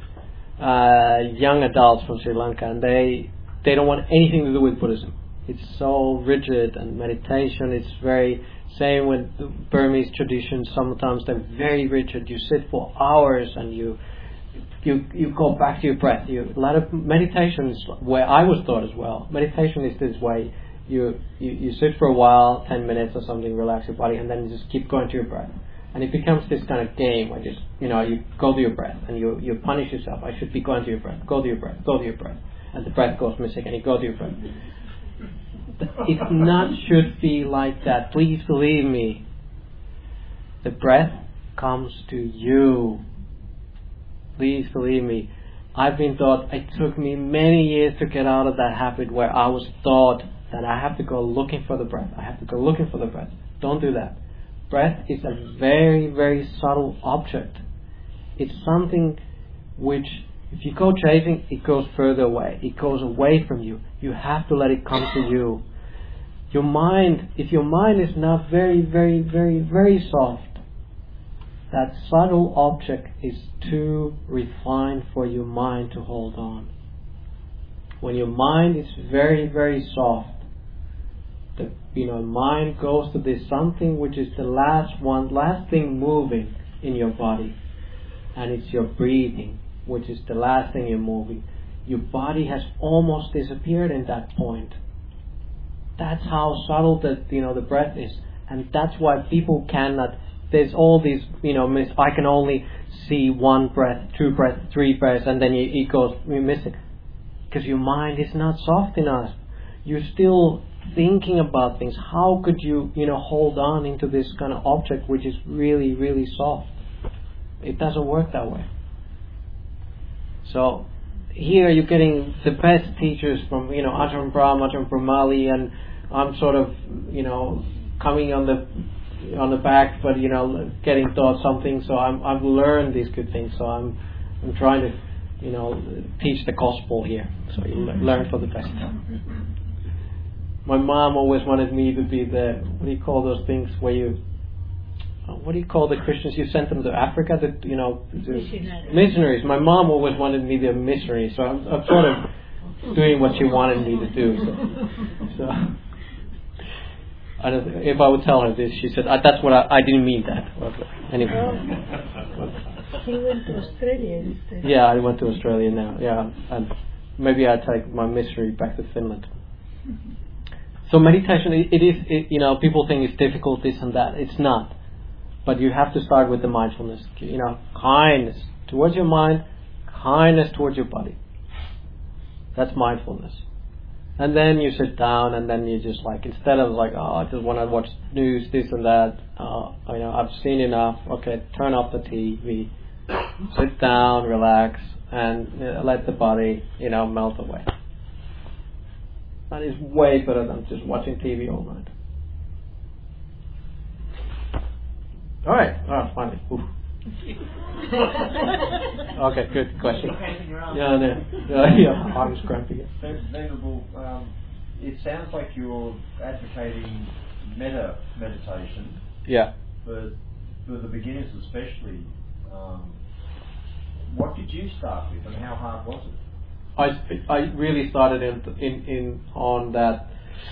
young adults from Sri Lanka, and they don't want anything to do with Buddhism. It's so rigid, and meditation is very same with the Burmese tradition. Sometimes they're very rigid. You sit for hours and you go back to your breath. A lot of meditation is where I was taught as well. Meditation is this way. You sit for a while, 10 minutes or something, relax your body, and then you just keep going to your breath. And it becomes this kind of game where you go to your breath and you punish yourself. I should be going to your breath. Go to your breath. Go to your breath. And the breath goes missing and you go to your breath. It not should be like that. Please believe me. The breath comes to you. Please believe me. I've been taught, it took me many years to get out of that habit where I was taught that I have to go looking for the breath. I have to go looking for the breath. Don't do that. Breath is a very, very subtle object. It's something which, if you go chasing, it goes further away. It goes away from you. You have to let it come to you. Your mind, if your mind is not very, very, very, very soft, that subtle object is too refined for your mind to hold on. When your mind is very, very soft, the mind goes to this something which is the last thing moving in your body, and it's your breathing, which is the last thing you're moving. Your body has almost disappeared in that point. That's how subtle the breath is, and that's why people cannot. There's all these I can only see one breath, two breaths, three breaths, and then it goes missing, because your mind is not soft enough. You're still thinking about things. How could you hold on into this kind of object which is really, really soft? It doesn't work that way. So here you're getting the best teachers from Ajahn Brahm, Ajahn Brahmali, and I'm sort of coming on the back, but getting taught something. So I've learned these good things. So I'm trying to teach the gospel here. So you learn for the best. My mom always wanted me to be the, what do you call those things where what do you call the Christians? You sent them to Africa, missionaries. My mom always wanted me to be a missionary, so I'm sort of doing what she wanted me to do. So if I would tell her this, she said, "That's what I didn't mean that." Well, anyway. He went to Australia instead. Yeah, I went to Australia now. Yeah, and maybe I take my missionary back to Finland. So meditation, it is. People think it's difficult, this and that. It's not. But you have to start with the mindfulness. Kindness towards your mind, kindness towards your body. That's mindfulness. And then you sit down, and then you just instead of I just want to watch news, this and that. I've seen enough. Okay, turn off the TV. Sit down, relax, and let the body, melt away. That is way better than just watching TV all night. All right. Oh, finally. Okay, good question. Yeah, arms cramping. Venerable, it sounds like you're advocating meditation. Yeah. But for the beginners especially, what did you start with, and how hard was it? I really started on that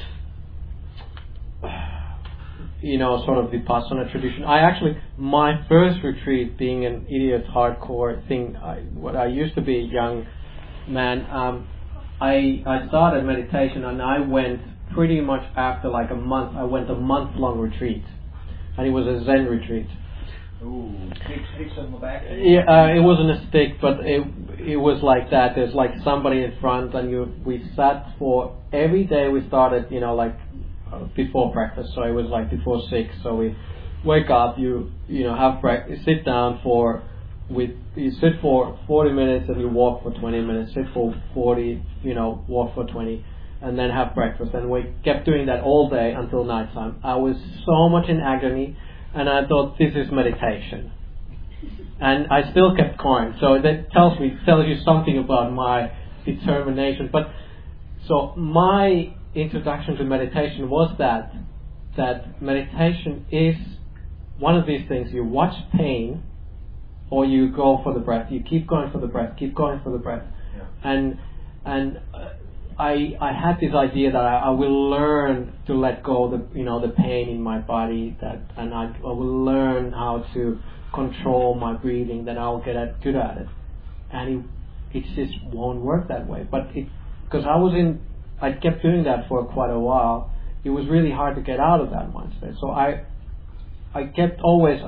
sort of Vipassana tradition. My first retreat, being an idiot hardcore thing, what I used to be a young man, I started meditation, and I went pretty much after a month. I went a month-long retreat, and it was a Zen retreat. Ooh, sticks on the back? Yeah, it wasn't a stick, but it was like that. There's somebody in front, and we sat for every day. We started, before breakfast, so it was before 6. So we wake up, you have breakfast, sit down you sit for 40 minutes and you walk for 20 minutes, sit for 40, walk for 20, and then have breakfast. And we kept doing that all day until nighttime. I was so much in agony, and I thought, this is meditation. And I still kept going. So that tells you something about my determination. But so my introduction to meditation was that meditation is one of these things. You watch pain, or you go for the breath. You keep going for the breath. Keep going for the breath. Yeah. And I had this idea that I will learn to let go the pain in my body, and I will learn how to control my breathing. Then I'll get good at it. And it just won't work that way. But because I kept doing that for quite a while. It was really hard to get out of that mindset. So I kept always,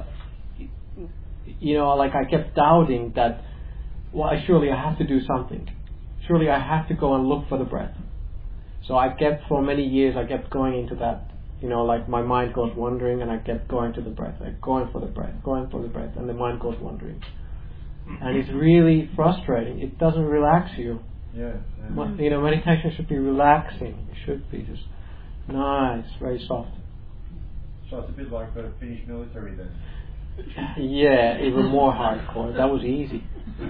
I kept doubting that, surely I have to do something. Surely I have to go and look for the breath. So for many years, I kept going into that, my mind goes wandering, and I kept going to the breath, going for the breath, and the mind goes wandering. And it's really frustrating. It doesn't relax you. Yeah. Meditation should be relaxing. It should be just nice, very soft. So it's a bit like the Finnish military then. Yeah, even more hardcore. That was easy.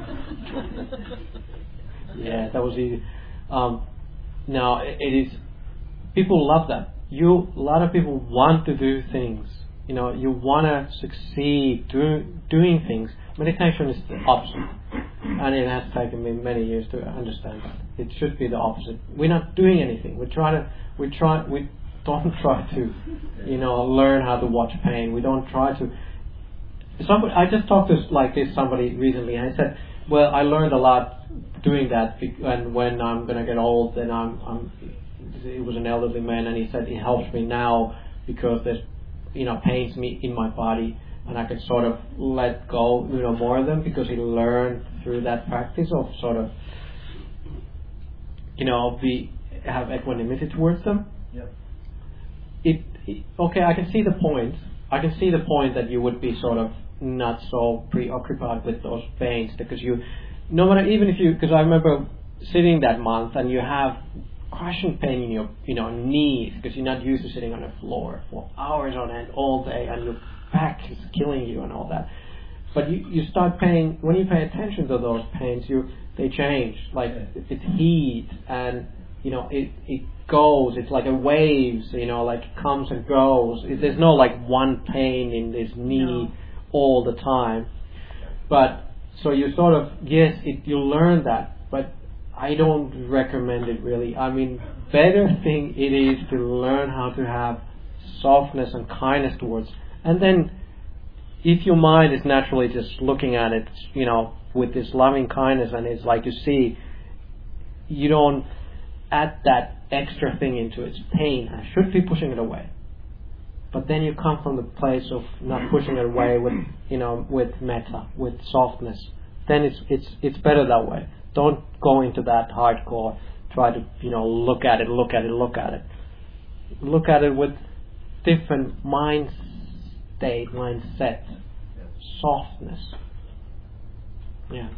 Yeah, that was easy. Now it is. People love that. A lot of people want to do things. You want to succeed doing things. Meditation is the opposite, and it has taken me many years to understand that. It should be the opposite. We're not doing anything. We don't try to, learn how to watch pain. We don't try to. I just talked to somebody recently, and I said, well, I learned a lot doing that, and when I'm going to get old, then it was an elderly man, and he said it helps me now because there's, pains me in my body, and I can sort of let go, more of them, because he learned through that practice of sort of, have equanimity towards them. Yep. Okay, I can see the point. I can see the point that you would be sort of not so preoccupied with those pains, because because I remember sitting that month and you have crushing pain in your knees, because you're not used to sitting on the floor for hours on end all day, and your back is killing you and all that. But you start paying, when you pay attention to those pains, they change. Like it's heat, and it goes. It's like a waves. Like it comes and goes. There's no one pain in this knee all the time. But so you sort of you learn that, but I don't recommend it really. I mean, better thing it is to learn how to have softness and kindness towards. And then, if your mind is naturally just looking at it, with this loving kindness, and it's like you see, you don't add that extra thing into it. It's pain. I should be pushing it away. But then you come from the place of not pushing it away with metta, with softness. Then it's better that way. Don't go into that hardcore. Try to look at it. Look at it with different mindset, softness. Yeah.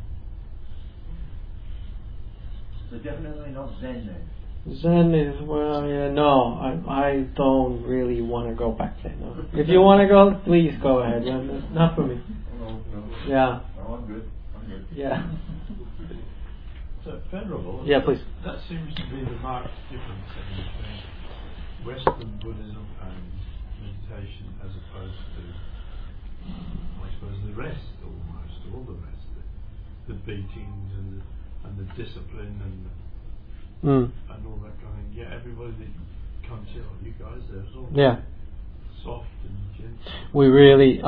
So definitely not Zen then. Zen is, no, I don't really want to go back there. No. If you want to go, please go ahead. Yeah, not for me. No. Yeah. No, I'm good. Yeah. So, Venerable, please. That seems to be the marked difference between Western Buddhism and meditation as opposed to, I suppose, the rest, almost all the rest, the beatings and the discipline and all that kind of thing. Yeah, everybody that comes here, you guys, there's all soft and gentle. We really,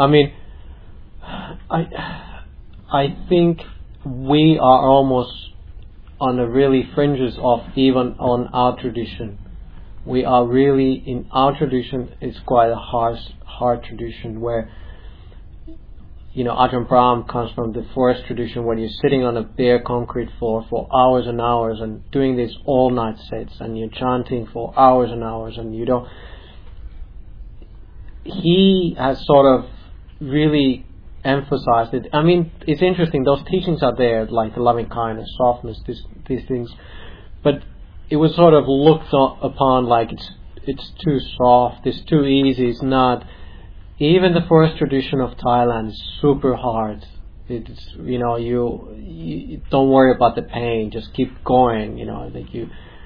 I think we are almost on the really fringes of even on our tradition. We are really, in our tradition, it's quite a hard tradition where, Ajahn Brahm comes from the forest tradition where you're sitting on a bare concrete floor for hours and hours and doing these all-night sits, and you're chanting for hours and hours, and he has sort of really emphasized it. I mean, it's interesting. Those teachings are there, like the loving kindness, softness, these things. But it was sort of looked upon like it's too soft, it's too easy, it's not. Even the forest tradition of Thailand is super hard. It's, you know, you don't worry about the pain, just keep going, you know. Like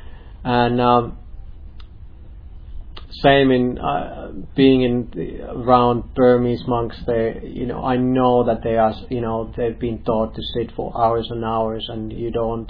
same in being around Burmese monks. They, you know, I know that they are, you know, they've been taught to sit for hours and hours, and you don't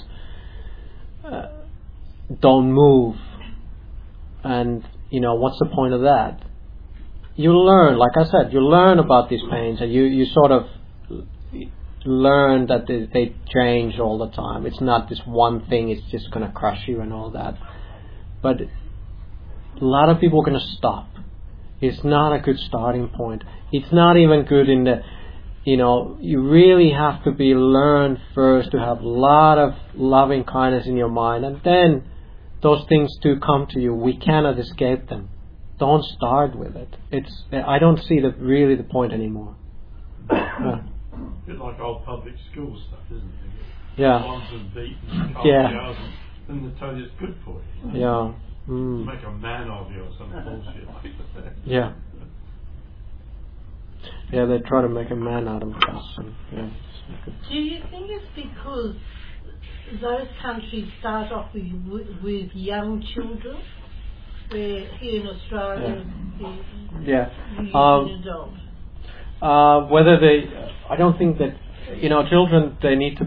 move. And you know, what's the point of that? You learn, like I said, you learn about these pains, and you sort of learn that they change all the time. It's not this one thing, it's just going to crush you and all that. But a lot of people are going to stop. It's not a good starting point. It's not even good in the, you know, you really have to be learned first to have a lot of loving kindness in your mind, and then those things do come to you. We cannot escape them. Don't start with it. I don't see really the point anymore. A bit like old public school stuff, isn't it? Yeah. Bombs and beaten, and they tell you it's good for you. Yeah. Make a man of you or some bullshit like that. Yeah. Yeah, they try to make a man out of us. Yeah. Do you think it's because those countries start off with young children, where here in Australia yeah. adult? Whether I don't think that, you know, children, they need to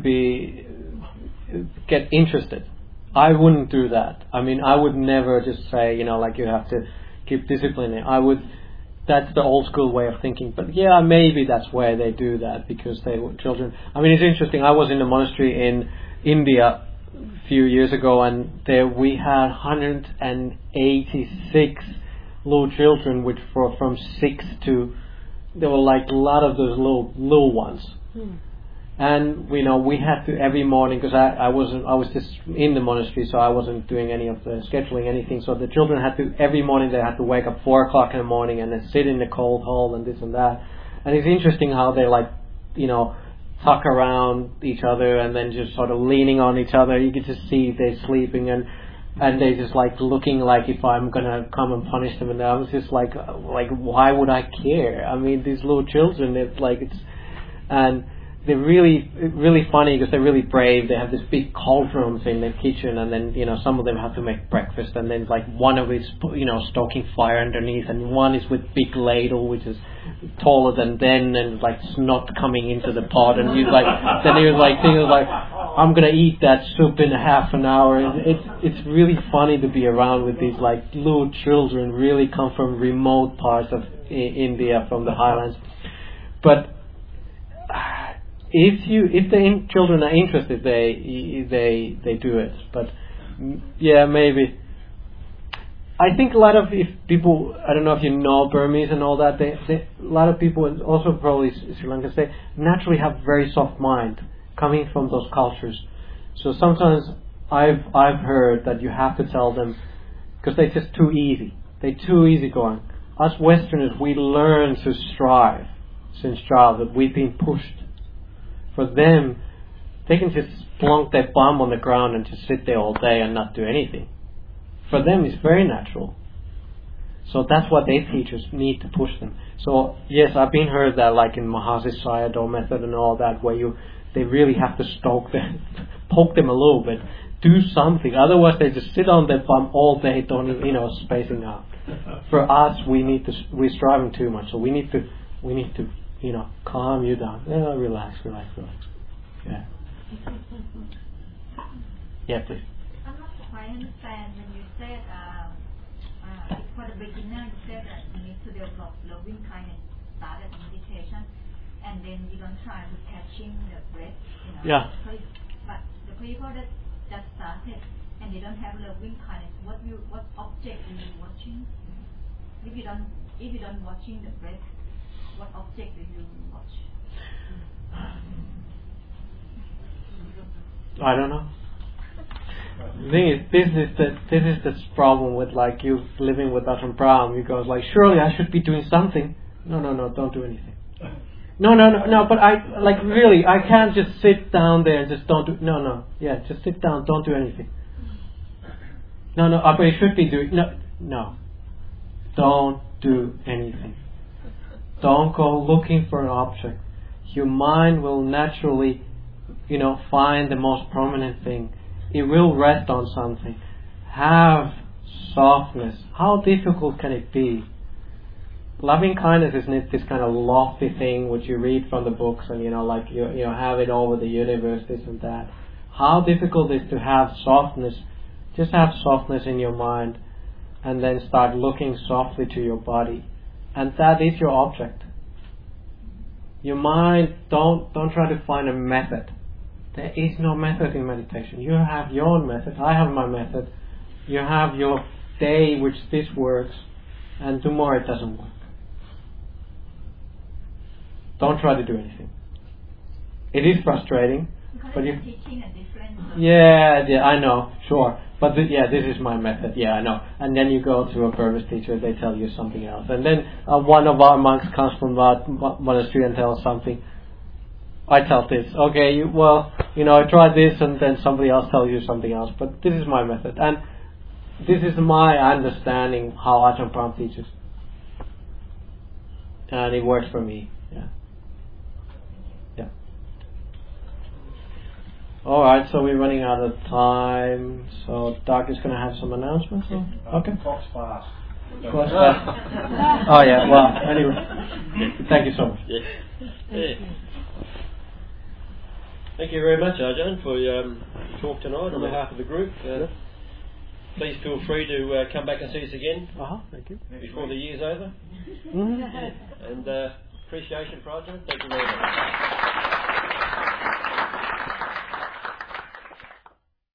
get interested. I wouldn't do that. I mean, I would never just say, you know, like you have to keep disciplining. That's the old school way of thinking. But yeah, maybe that's why they do that, because they were children. I mean, it's interesting. I was in a monastery in India a few years ago, and there we had 186 little children, which were from 6 to, there were like a lot of those little ones. And you know, we had to every morning, because I was just in the monastery, so I wasn't doing any of the scheduling, anything. So the children had to, every morning they had to wake up 4 o'clock in the morning and then sit in the cold hall and this and that. And it's interesting how they, like, you know, tuck around each other and then just sort of leaning on each other. You could just see they're sleeping, and they just like looking like if I'm gonna come and punish them. And I was just like why would I care? I mean, these little children, and they're really, really funny because they're really brave. They have this big cauldrons in their kitchen, and then, you know, some of them have to make breakfast, and then like one of is, you know, stoking fire underneath, and one is with big ladle which is taller than them, and like snot coming into the pot, and he was like I'm gonna eat that soup in half an hour. And it's really funny to be around with these like little children, really come from remote parts of India, from the highlands. But if the children are interested, they do it. But yeah, maybe. I think a lot of, if people, I don't know if you know Burmese and all that, a lot of people, and also probably Sri Lankans, they naturally have very soft mind coming from those cultures. So sometimes I've heard that you have to tell them, because they're just too easy. They're too easygoing. Us Westerners, we learn to strive since childhood. We've been pushed. For them, they can just plonk their bum on the ground and just sit there all day and not do anything. For them, it's very natural. So that's what they teach us, need to push them. So yes, I've been heard that, like in Mahasi Sayadaw method and all that, where they really have to stoke them, poke them a little bit, do something. Otherwise, they just sit on their bum all day, don't even, you know, spacing out. For us, we're striving too much, so we need to, you know, calm you down. Relax. Yeah. Yeah, please. I'm not quite understand when you said for the beginner, you said that you need to develop loving kindness, start at meditation, and then you don't try to catching the breath. You know, yeah. But the people that just started and they don't have loving kindness, what object are you watching? If you don't watching the breath, what object do you watch? I don't know. The thing is, this is the problem with like you living with Ajahn Brahm. He goes like, surely I should be doing something. No, don't do anything. No, but I can't just sit down there and just don't do, yeah, just sit down, don't do anything. But you should be doing, no, don't do anything. Don't go looking for an object. Your mind will naturally, find the most prominent thing. It will rest on something. Have softness. How difficult can it be? Loving kindness isn't this kind of lofty thing which you read from the books and you have it all with the universe, this and that. How difficult is to have softness? Just have softness in your mind and then start looking softly to your body, and that is your object. Your mind, don't try to find a method. There is no method in meditation. You have your own method. I have my method. You have your day which this works, and tomorrow it doesn't work. Don't try to do anything. It is frustrating, but you teaching a different. Yeah, I know, sure. But this is my method. Yeah, I know. And then you go to a Burmese teacher, they tell you something else. And then one of our monks comes from that monastery and tells something. I tell this. Okay, I tried this, and then somebody else tells you something else. But this is my method, and this is my understanding how Ajahn Brahm teaches, and it works for me. Yeah. All right, so we're running out of time. So Doc is going to have some announcements. Okay. Fox fast. Oh yeah. Well, anyway, thank you so much. Yeah. Thank you very much, Ajahn, for your talk tonight on behalf of the group. Please feel free to come back and see us again. Thank you. Before the year's over. Mm-hmm. And appreciation for Ajahn. Thank you very much.